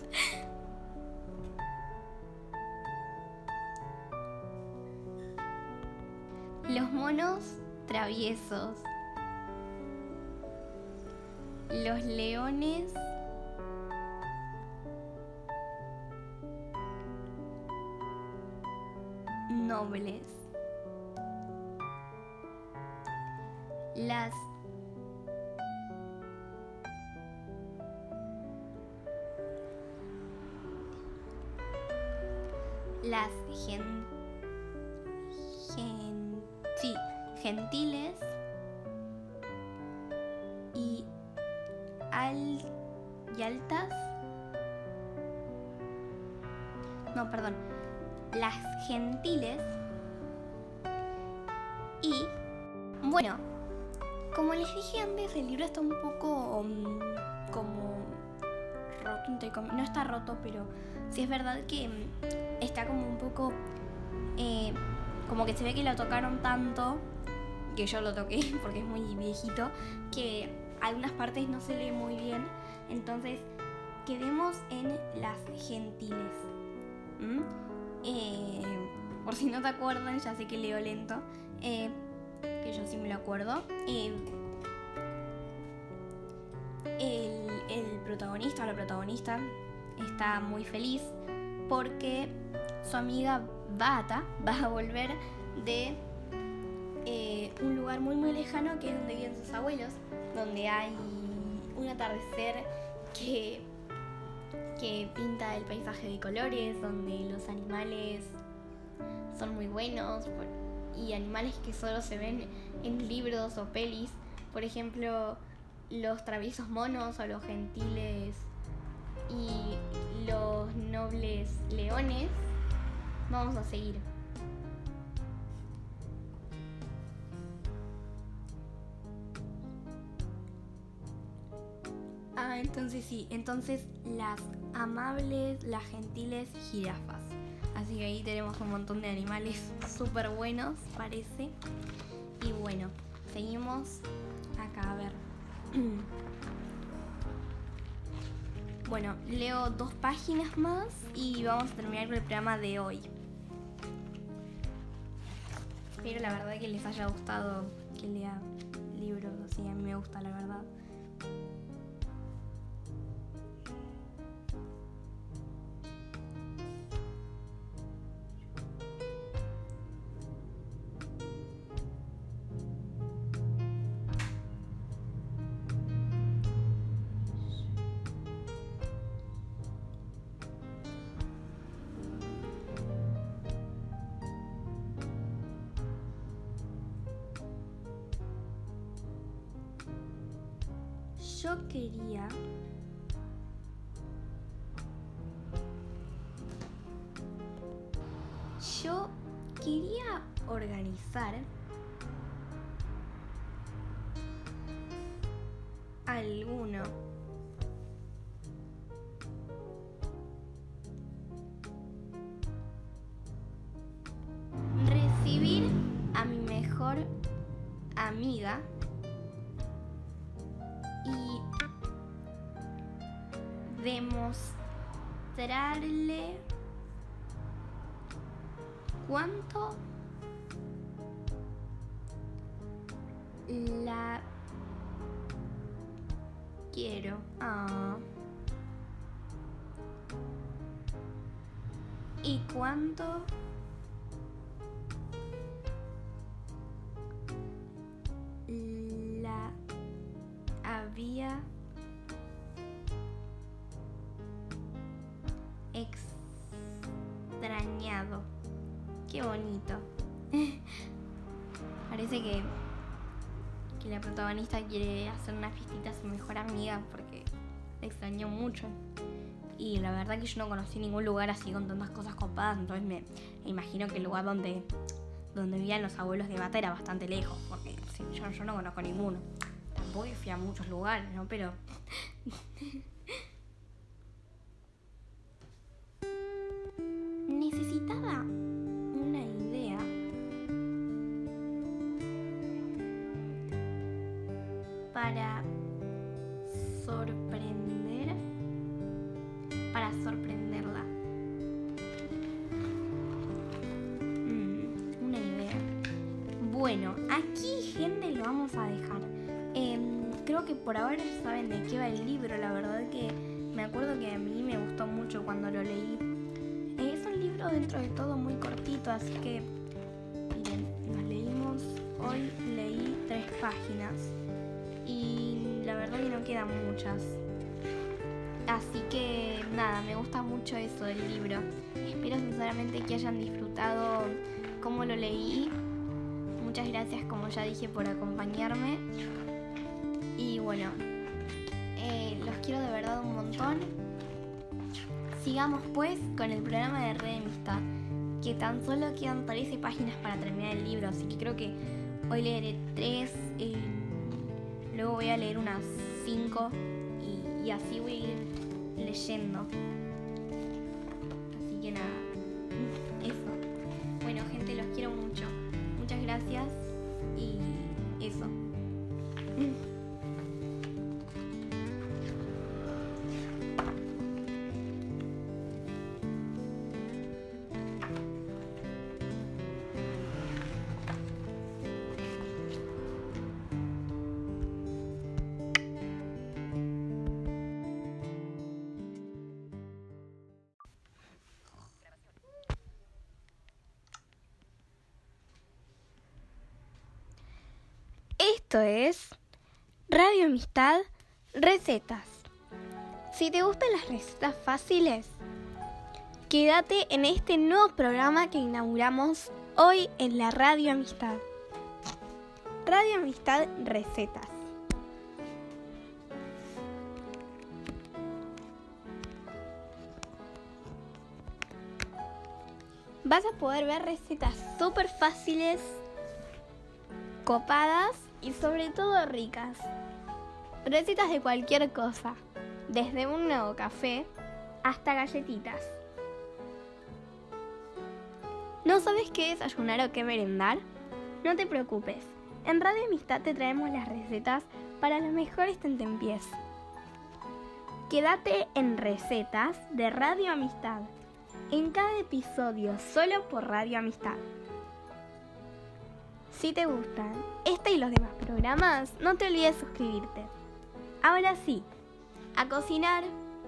Los monos traviesos. Los leones nobles. Las las gen, gen, sí, gentiles y al y altas. No, perdón. Las gentiles y bueno, como les dije antes, el libro está un poco um, como roto, entre com- no está roto, pero sí es verdad que um, está como un poco eh, como que se ve que lo tocaron tanto, que yo lo toqué porque es muy viejito, que algunas partes no se lee muy bien. Entonces quedemos en las gentiles. ¿Mm? Eh, por si no te acuerdan, ya sé que leo lento, eh, que yo sí me lo acuerdo. Eh, el, el protagonista o la protagonista está muy feliz porque su amiga Bata va a volver de eh, un lugar muy muy lejano, que es donde viven sus abuelos, donde hay un atardecer que, que pinta el paisaje de colores, donde los animales son muy buenos por- y animales que solo se ven en libros o pelis. Por ejemplo, los traviesos monos o los gentiles y los nobles leones. Vamos a seguir. Ah, entonces sí, entonces las amables, las gentiles jirafas. Así que ahí tenemos un montón de animales súper buenos, parece. Y bueno, seguimos acá, a ver. Bueno, leo dos páginas más y vamos a terminar con el programa de hoy. Espero la verdad que les haya gustado que lea libros así, a mí me gusta la verdad. Yo quería Yo quería organizar alguno recibir a mi mejor amiga y demostrarle cuánto la quiero. Ah. Y cuánto la había extrañado. Qué bonito. Parece que, que la protagonista quiere hacer una fiestita a su mejor amiga porque la extrañó mucho. Y la verdad que yo no conocí ningún lugar así con tantas cosas copadas, entonces me, me imagino que el lugar donde, donde vivían los abuelos de Bata era bastante lejos, porque sí, yo, yo no conozco ninguno. Tampoco fui a muchos lugares, ¿no? Pero... necesitaba una idea para sorprender, para sorprenderla. Mm, una idea. Bueno, aquí, gente, lo vamos a dejar. Eh, creo que por ahora ya saben de qué va el libro. La verdad que me acuerdo que a mí me gustó mucho cuando lo leí. Eh, es un libro dentro de todo muy cortito, así que miren, nos leímos, hoy leí tres páginas y la verdad que no quedan muchas. Así que nada, me gusta mucho eso del libro. Espero sinceramente que hayan disfrutado cómo lo leí. Muchas gracias, como ya dije, por acompañarme. Y bueno, eh, los quiero de verdad un montón. Sigamos pues con el programa de Red de Amistad, que tan solo quedan trece páginas para terminar el libro, así que creo que hoy leeré tres, eh, luego voy a leer unas cinco y, y así voy a ir leyendo. Así que nada, eso. Bueno, gente, los quiero mucho. Muchas gracias y eso. Esto es Radio Amistad Recetas. Si te gustan las recetas fáciles, Quédate en este nuevo programa que inauguramos hoy en la Radio Amistad. Radio Amistad Recetas. Vas a poder ver recetas súper fáciles, copadas y sobre todo ricas. Recetas de cualquier cosa, desde un nuevo café hasta galletitas. ¿No sabes qué desayunar o qué merendar? No te preocupes, en Radio Amistad te traemos las recetas para los mejores tentempiés. Quédate en Recetas de Radio Amistad, en cada episodio solo por Radio Amistad. Si te gustan este y los demás programas, no te olvides suscribirte. Ahora sí, a cocinar.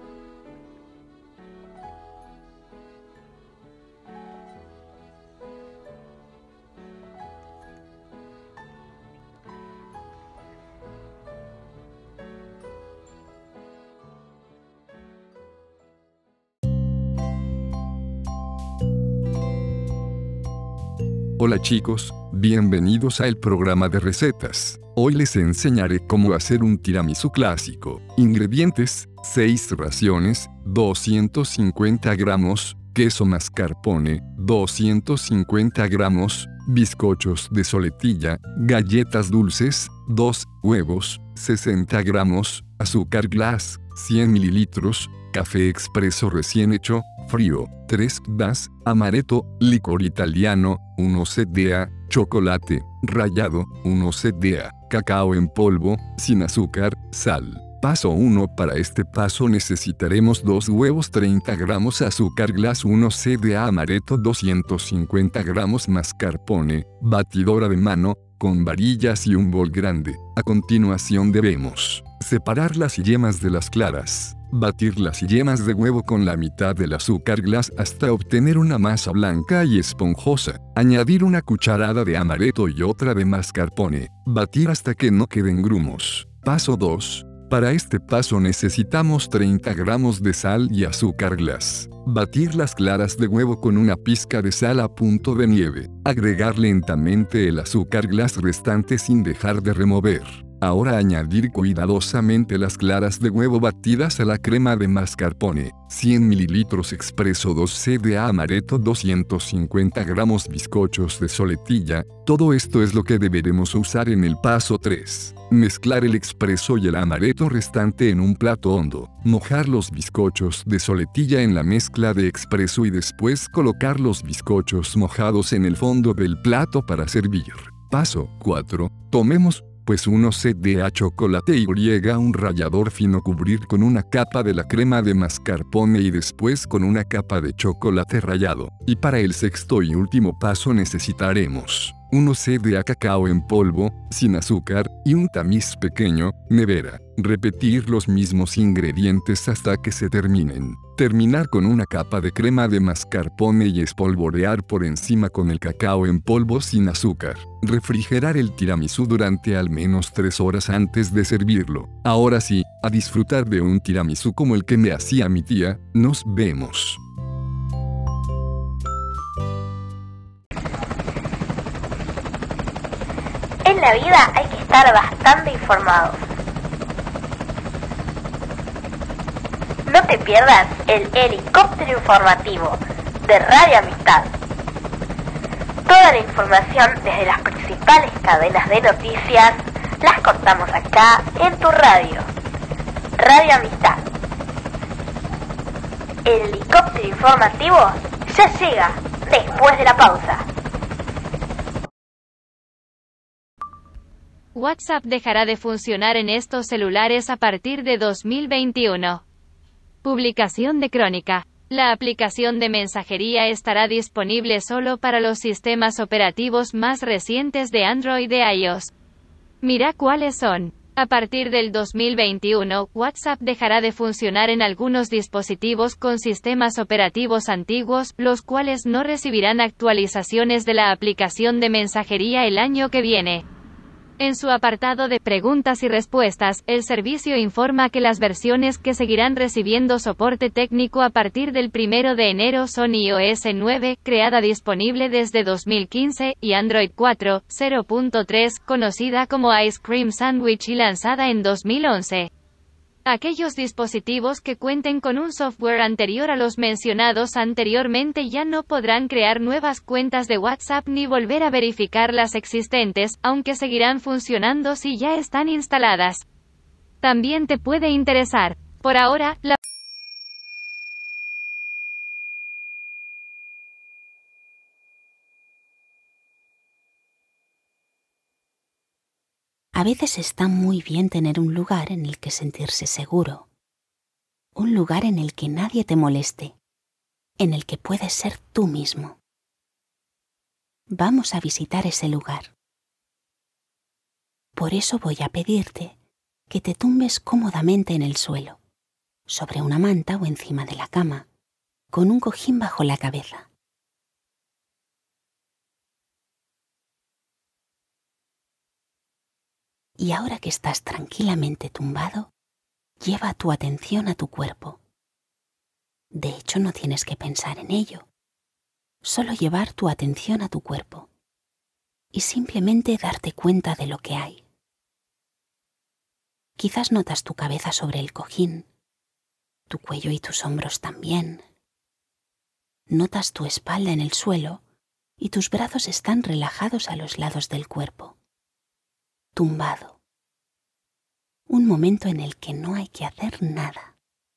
Hola chicos, bienvenidos al programa de recetas. Hoy les enseñaré cómo hacer un tiramisú clásico. Ingredientes: seis raciones, doscientos cincuenta gramos, queso mascarpone, doscientos cincuenta gramos, bizcochos de soletilla, galletas dulces, dos huevos, sesenta gramos, azúcar glass, cien mililitros, café expreso recién hecho, frío, tres tazas, amaretto, licor italiano, uno C D A, chocolate rallado, uno C D A, cacao en polvo, sin azúcar, sal. Paso uno. Para este paso necesitaremos dos huevos, treinta gramos, azúcar glass, uno C D A, amaretto, doscientos cincuenta gramos, mascarpone, batidora de mano, con varillas y un bol grande. A continuación debemos separar las yemas de las claras. Batir las yemas de huevo con la mitad del azúcar glass hasta obtener una masa blanca y esponjosa. Añadir una cucharada de amaretto y otra de mascarpone. Batir hasta que no queden grumos. Paso dos. Para este paso necesitamos treinta gramos de sal y azúcar glass. Batir las claras de huevo con una pizca de sal a punto de nieve. Agregar lentamente el azúcar glass restante sin dejar de remover. Ahora añadir cuidadosamente las claras de huevo batidas a la crema de mascarpone, cien mililitros expreso, dos C D A, amaretto, doscientos cincuenta gramos, bizcochos de soletilla. Todo esto es lo que deberemos usar en el paso tres. Mezclar el expreso y el amaretto restante en un plato hondo. Mojar los bizcochos de soletilla en la mezcla de expreso y después colocar los bizcochos mojados en el fondo del plato para servir. Paso cuatro. Tomemos pues uno C D A chocolate y un rallador fino, cubrir con una capa de la crema de mascarpone y después con una capa de chocolate rallado. Y para el sexto y último paso necesitaremos uno C D A cacao en polvo, sin azúcar, y un tamiz pequeño, nevera. Repetir los mismos ingredientes hasta que se terminen. Terminar con una capa de crema de mascarpone y espolvorear por encima con el cacao en polvo sin azúcar. Refrigerar el tiramisú durante al menos tres horas antes de servirlo. Ahora sí, a disfrutar de un tiramisú como el que me hacía mi tía. Nos vemos. En la vida hay que estar bastante informados. No te pierdas el helicóptero informativo de Radio Amistad. Toda la información desde las principales cadenas de noticias las contamos acá en tu radio. Radio Amistad. El helicóptero informativo ya llega después de la pausa. WhatsApp dejará de funcionar en estos celulares a partir de dos mil veintiuno. Publicación de crónica. La aplicación de mensajería estará disponible solo para los sistemas operativos más recientes de Android e iOS. Mira cuáles son. A partir del dos mil veintiuno, WhatsApp dejará de funcionar en algunos dispositivos con sistemas operativos antiguos, los cuales no recibirán actualizaciones de la aplicación de mensajería el año que viene. En su apartado de preguntas y respuestas, el servicio informa que las versiones que seguirán recibiendo soporte técnico a partir del primero de enero son iOS nueve, creada disponible desde dos mil quince, y Android cuatro punto cero punto tres, conocida como Ice Cream Sandwich y lanzada en dos mil once. Aquellos dispositivos que cuenten con un software anterior a los mencionados anteriormente ya no podrán crear nuevas cuentas de WhatsApp ni volver a verificar las existentes, aunque seguirán funcionando si ya están instaladas. También te puede interesar. Por ahora, la A veces está muy bien tener un lugar en el que sentirse seguro. Un lugar en el que nadie te moleste, en el que puedes ser tú mismo. Vamos a visitar ese lugar. Por eso voy a pedirte que te tumbes cómodamente en el suelo, sobre una manta o encima de la cama, con un cojín bajo la cabeza. Y ahora que estás tranquilamente tumbado, lleva tu atención a tu cuerpo. De hecho, no tienes que pensar en ello. Solo llevar tu atención a tu cuerpo y simplemente darte cuenta de lo que hay. Quizás notas tu cabeza sobre el cojín, tu cuello y tus hombros también. Notas tu espalda en el suelo y tus brazos están relajados a los lados del cuerpo. Tumbado. Un momento en el que no hay que hacer nada.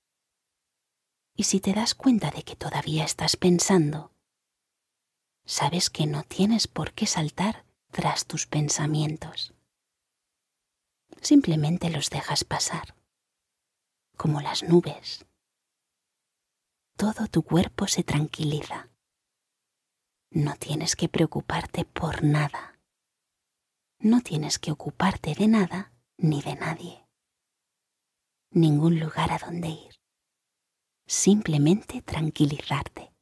Y si te das cuenta de que todavía estás pensando, sabes que no tienes por qué saltar tras tus pensamientos. Simplemente los dejas pasar, como las nubes. Todo tu cuerpo se tranquiliza. No tienes que preocuparte por nada. No tienes que ocuparte de nada ni de nadie. Ningún lugar a donde ir. Simplemente tranquilizarte.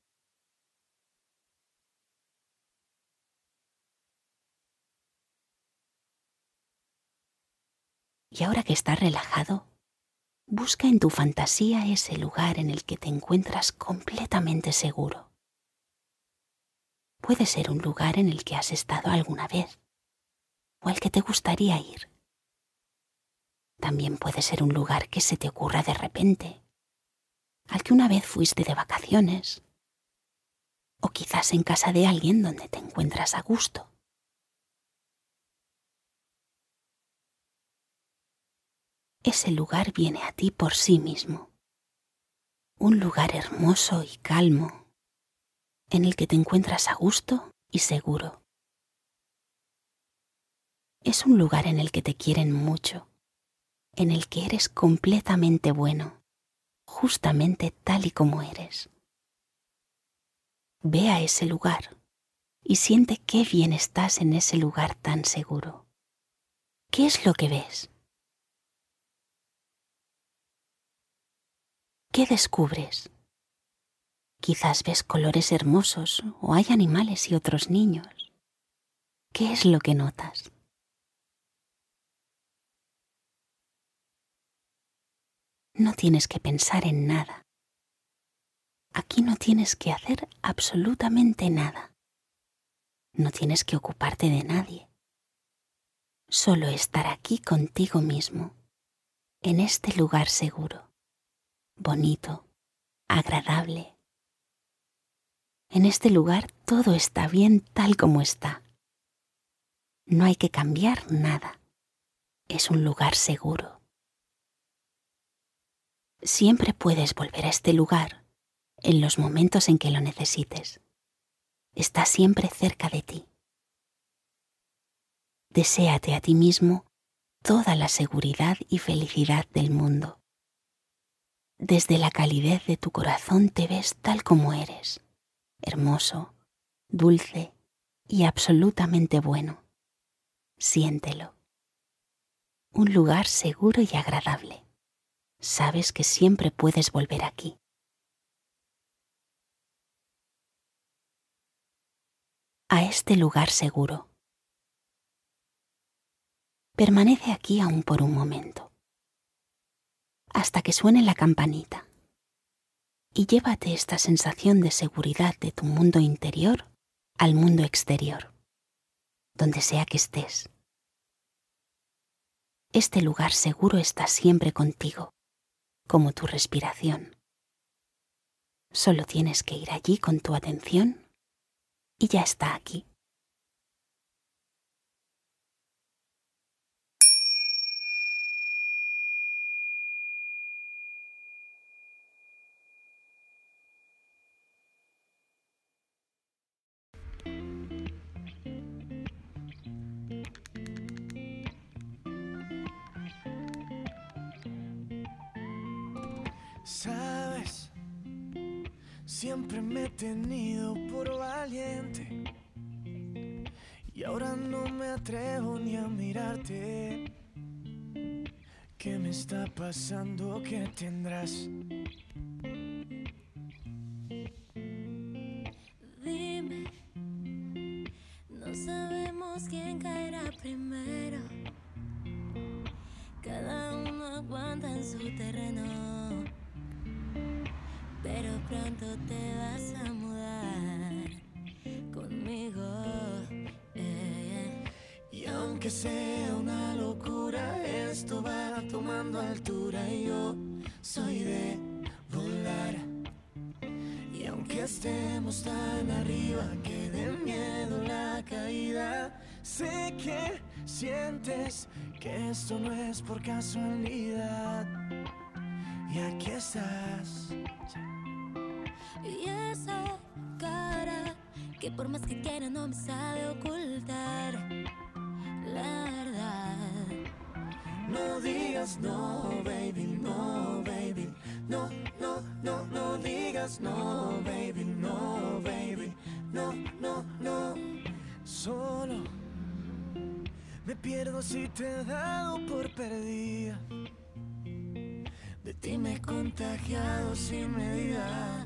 Y ahora que estás relajado, busca en tu fantasía ese lugar en el que te encuentras completamente seguro. Puede ser un lugar en el que has estado alguna vez o al que te gustaría ir. También puede ser un lugar que se te ocurra de repente, al que una vez fuiste de vacaciones, o quizás en casa de alguien donde te encuentras a gusto. Ese lugar viene a ti por sí mismo. Un lugar hermoso y calmo, en el que te encuentras a gusto y seguro. Es un lugar en el que te quieren mucho, en el que eres completamente bueno, justamente tal y como eres. Ve a ese lugar y siente qué bien estás en ese lugar tan seguro. ¿Qué es lo que ves? ¿Qué descubres? Quizás ves colores hermosos o hay animales y otros niños. ¿Qué es lo que notas? No tienes que pensar en nada. Aquí no tienes que hacer absolutamente nada. No tienes que ocuparte de nadie. Solo estar aquí contigo mismo, en este lugar seguro, bonito, agradable. En este lugar todo está bien tal como está. No hay que cambiar nada. Es un lugar seguro. Siempre puedes volver a este lugar en los momentos en que lo necesites. Está siempre cerca de ti. Deséate a ti mismo toda la seguridad y felicidad del mundo. Desde la calidez de tu corazón te ves tal como eres, hermoso, dulce y absolutamente bueno. Siéntelo. Un lugar seguro y agradable. Sabes que siempre puedes volver aquí. A este lugar seguro. Permanece aquí aún por un momento, hasta que suene la campanita, y llévate esta sensación de seguridad de tu mundo interior al mundo exterior, donde sea que estés. Este lugar seguro está siempre contigo, como tu respiración. Solo tienes que ir allí con tu atención y ya está aquí. Sabes, siempre me he tenido por valiente y ahora no me atrevo ni a mirarte. ¿Qué me está pasando? ¿Qué tendrás? Dime, no sabemos quién caerá primero. Cada uno aguanta en su terreno, pero pronto te vas a mudar conmigo. Eh. Y aunque sea una locura, esto va tomando altura y yo soy de volar. Y aunque estemos tan arriba que dé miedo la caída, sé que sientes que esto no es por casualidad. Y aquí estás. Y esa cara que por más que quiera no me sabe ocultar la verdad. No digas no, baby, no, baby. No, no, no, no digas no, baby, no, baby. No, no, no. Solo me pierdo si te he dado por perdida. De ti me he contagiado sin medida.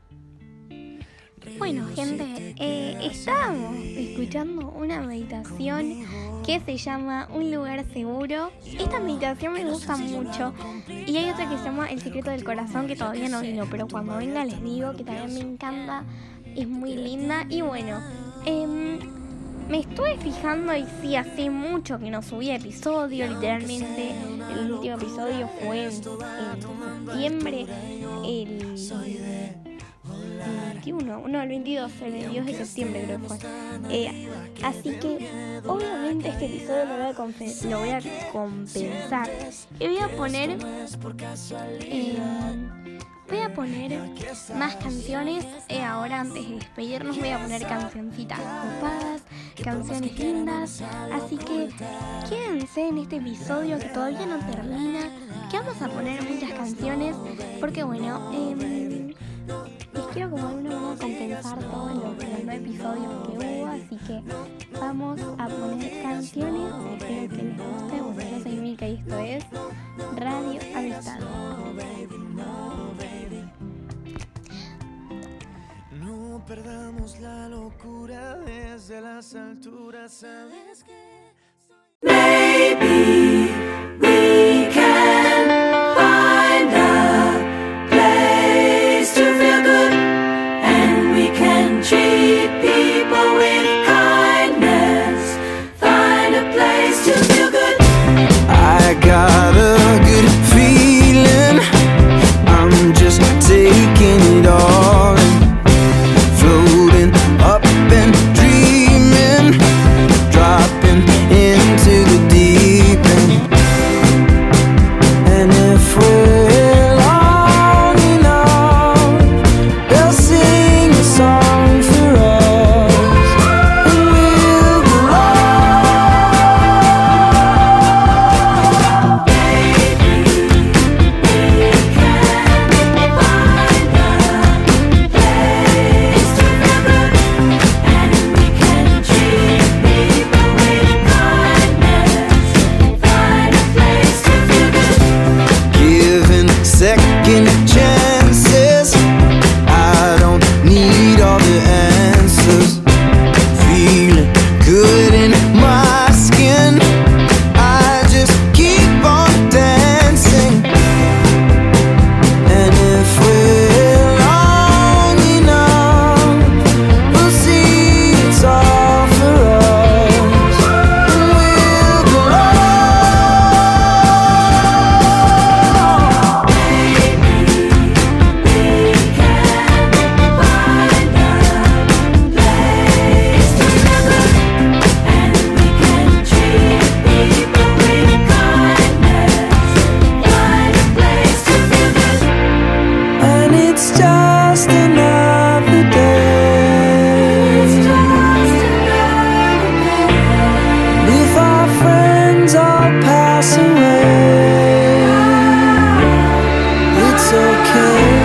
Bueno, gente, eh, estábamos escuchando una meditación que se llama Un lugar seguro. Esta meditación me gusta mucho. Y hay otra que se llama El secreto del corazón, que todavía no vino, pero cuando venga les digo que también me encanta. Es muy linda. Y bueno, eh, me estuve fijando y sí, hace mucho que no subía episodio. Literalmente el último episodio fue en, en septiembre, el... el veintiuno, no, el veintidós, el veintidós de septiembre creo que fue. Eh, así que obviamente este episodio lo voy a, comp- lo voy a compensar. Y voy a poner eh, voy a poner más canciones. eh, Ahora antes de despedirnos voy a poner cancioncitas copadas, canciones lindas. Así que quédense en este episodio que todavía no termina, que vamos a poner muchas canciones. Porque bueno, eh, les quiero como de una manera compensar todos los, los nueve episodios que hubo. Así que vamos a poner canciones. Espero que les guste. Bueno, yo soy Milka y esto es Radio Amistad. No perdamos la locura desde las alturas. ¿Sabes qué? Maybe we can find a place to feel good, and we can treat people with kindness. Find a place to feel good. I got a good feeling, I'm just taking it all in, floating up and dreaming, dropping into the deep end. pass away. It's okay.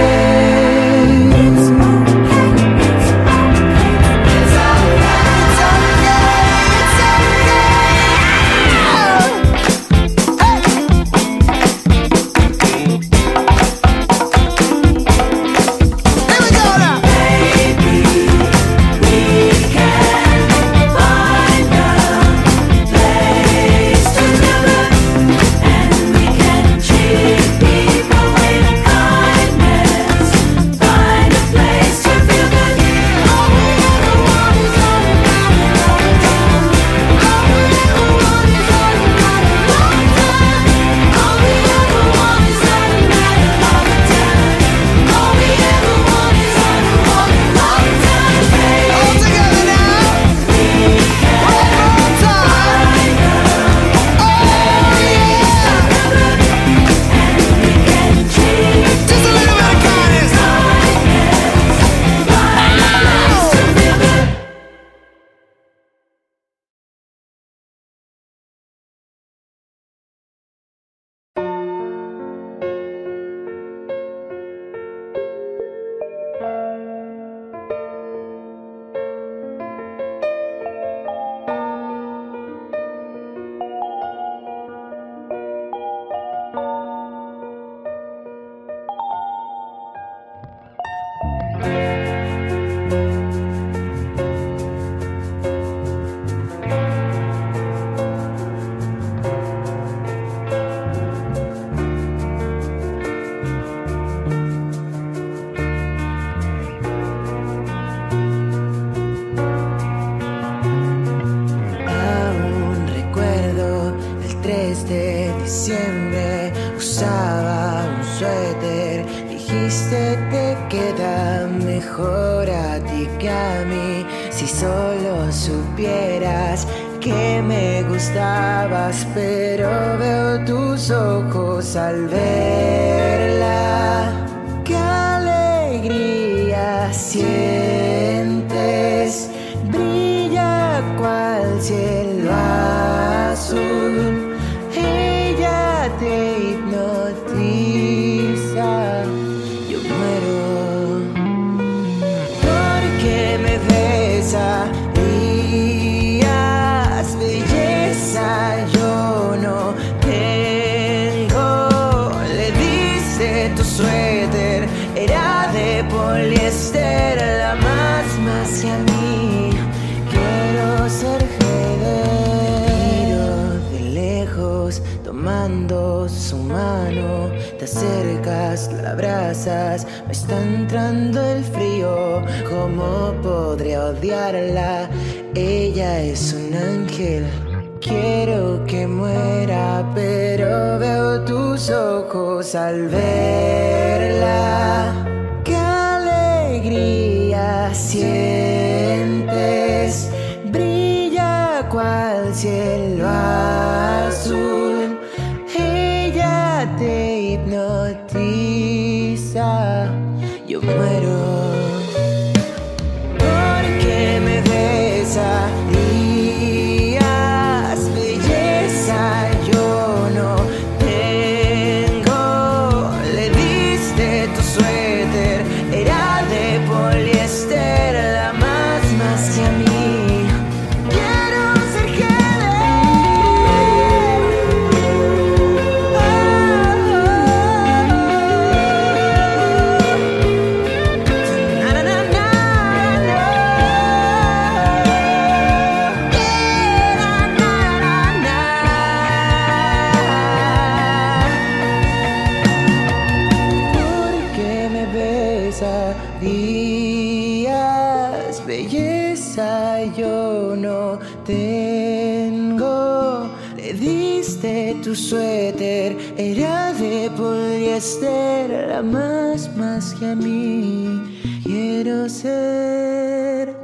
Me está entrando el frío, ¿cómo podré odiarla? Ella es un ángel, quiero que muera, pero veo tus ojos al verla. ¡Qué alegría sientes! Brilla cual cielo azul, ella te hipnotiza. Yo muero porque me besa días, belleza yo no tengo. Le diste tu suéter, era de poliéster, la más más que a mí. Quiero ser días, belleza yo no tengo. Le diste tu suéter, era de poliéster, la más más que a mí. Quiero ser.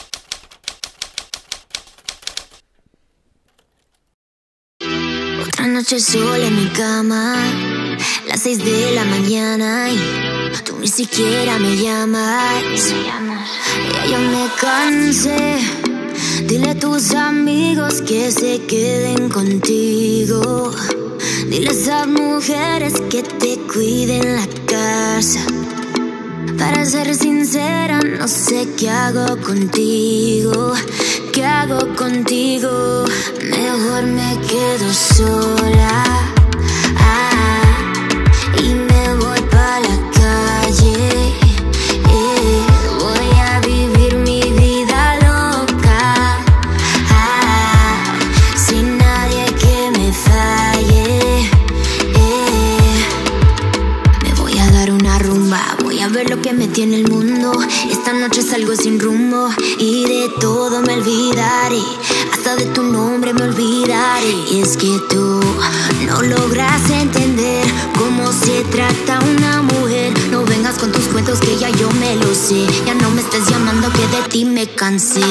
Otra noche sola en mi cama, las seis de la mañana, y tú ni siquiera me llamas. Ya yo me cansé. Dile a tus amigos que se queden contigo. Dile a esas mujeres que te cuiden la casa. Para ser sincera, no sé qué hago contigo. ¿Qué hago contigo? Mejor me quedo sola. Ah, y me voy pa' la calle. Eh, voy a vivir mi vida loca. Ah, sin nadie que me falle. Eh, me voy a dar una rumba. Voy a ver lo que me tiene el mundo. Esta noche salgo sin rumbo y de todo me olvidaré. Hasta de tu nombre me olvidaré. Y es que tú no logras entender cómo se trata una mujer. No vengas con tus cuentos que ya yo me lo sé. Ya no me estés llamando que de ti me cansé.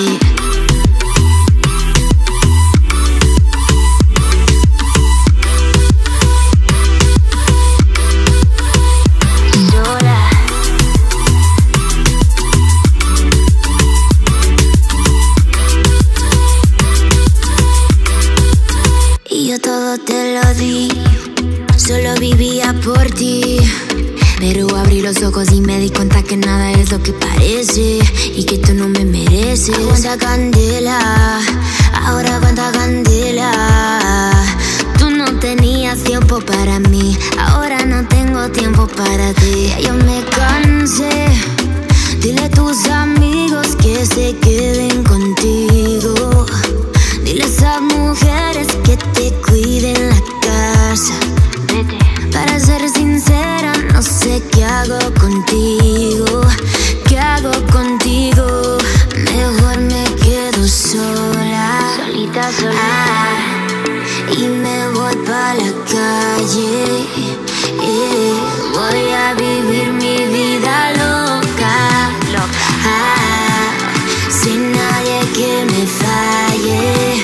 Todo te lo di, solo vivía por ti. Pero abrí los ojos y me di cuenta que nada es lo que parece y que tú no me mereces. Aguanta candela, ahora aguanta candela. Tú no tenías tiempo para mí, ahora no tengo tiempo para ti. Ya yo me cansé. Dile a tus amigos que se queden contigo. Dile a esas mujeres que te cuiden la casa. Vete. Para ser sincera, no sé qué hago contigo. ¿Qué hago contigo? Mejor me quedo sola. Solita, solita. Ah, y me voy pa' la calle. Eh, voy a vivir mi vida loca. Loca. Ah, sin nadie que me falle.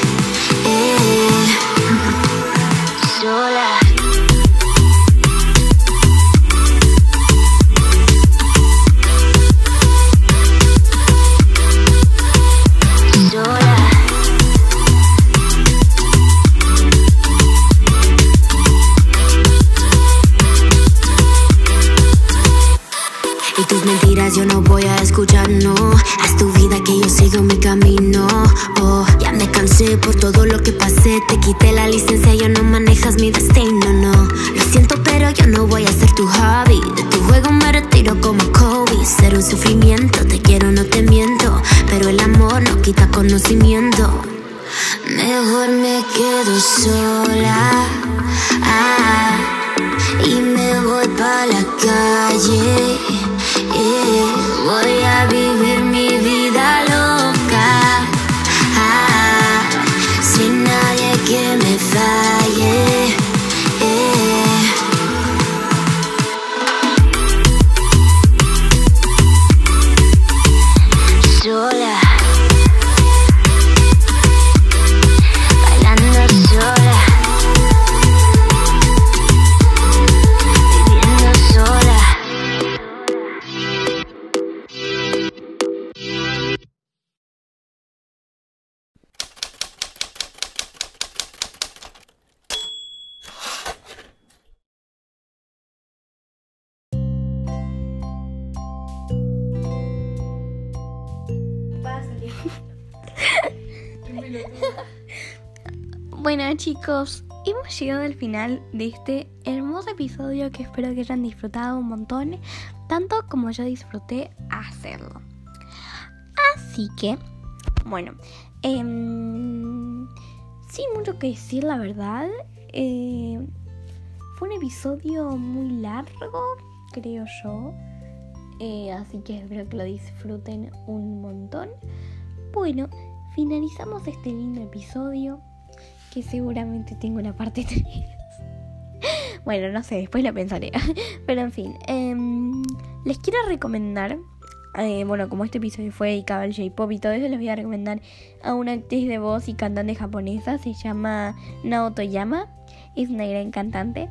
Sola. Sola. Y tus mentiras yo no voy a escuchar, no. Haz tu vida que yo sigo mi camino. Oh, ya me cansé por todo lo que pasé. Te quité la licencia, ya no manejas mi destino, no. Lo siento, pero yo no voy a ser tu hobby. De tu juego me retiro como Kobe. Cero sufrimiento, te quiero, no te miento. Pero el amor no quita conocimiento. Mejor me quedo sola. Ah, y me voy pa' la calle. Eh, voy a vivir mi vida loca. Ah, sin nadie que me falle. Eh. Sola. Bailando sola. Viviendo sola. Bueno chicos, hemos llegado al final de este hermoso episodio que espero que hayan disfrutado un montón, tanto como yo disfruté hacerlo. Así que, bueno, eh, sin mucho que decir la verdad, eh, fue un episodio muy largo, creo yo, eh, así que espero que lo disfruten un montón. Bueno, finalizamos este lindo episodio, que seguramente tengo una parte tres. Bueno, no sé, después lo pensaré. Pero en fin, eh, les quiero recomendar, eh, bueno, como este episodio fue dedicado al J-pop y todo eso, les voy a recomendar a una actriz de voz y cantante japonesa. Se llama Naoto Yama. Es una gran cantante.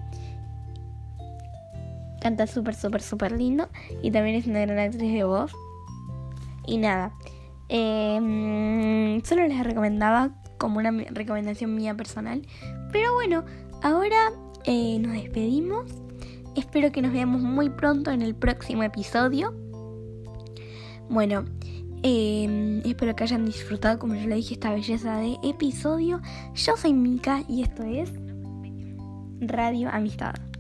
Canta súper, súper, súper lindo. Y también es una gran actriz de voz. Y nada. Eh, solo les recomendaba como una recomendación mía personal. Pero bueno, ahora eh, nos despedimos. Espero que nos veamos muy pronto en el próximo episodio. Bueno, eh, espero que hayan disfrutado, como yo le dije, esta belleza de episodio. Yo soy Mika y esto es Radio Amistad.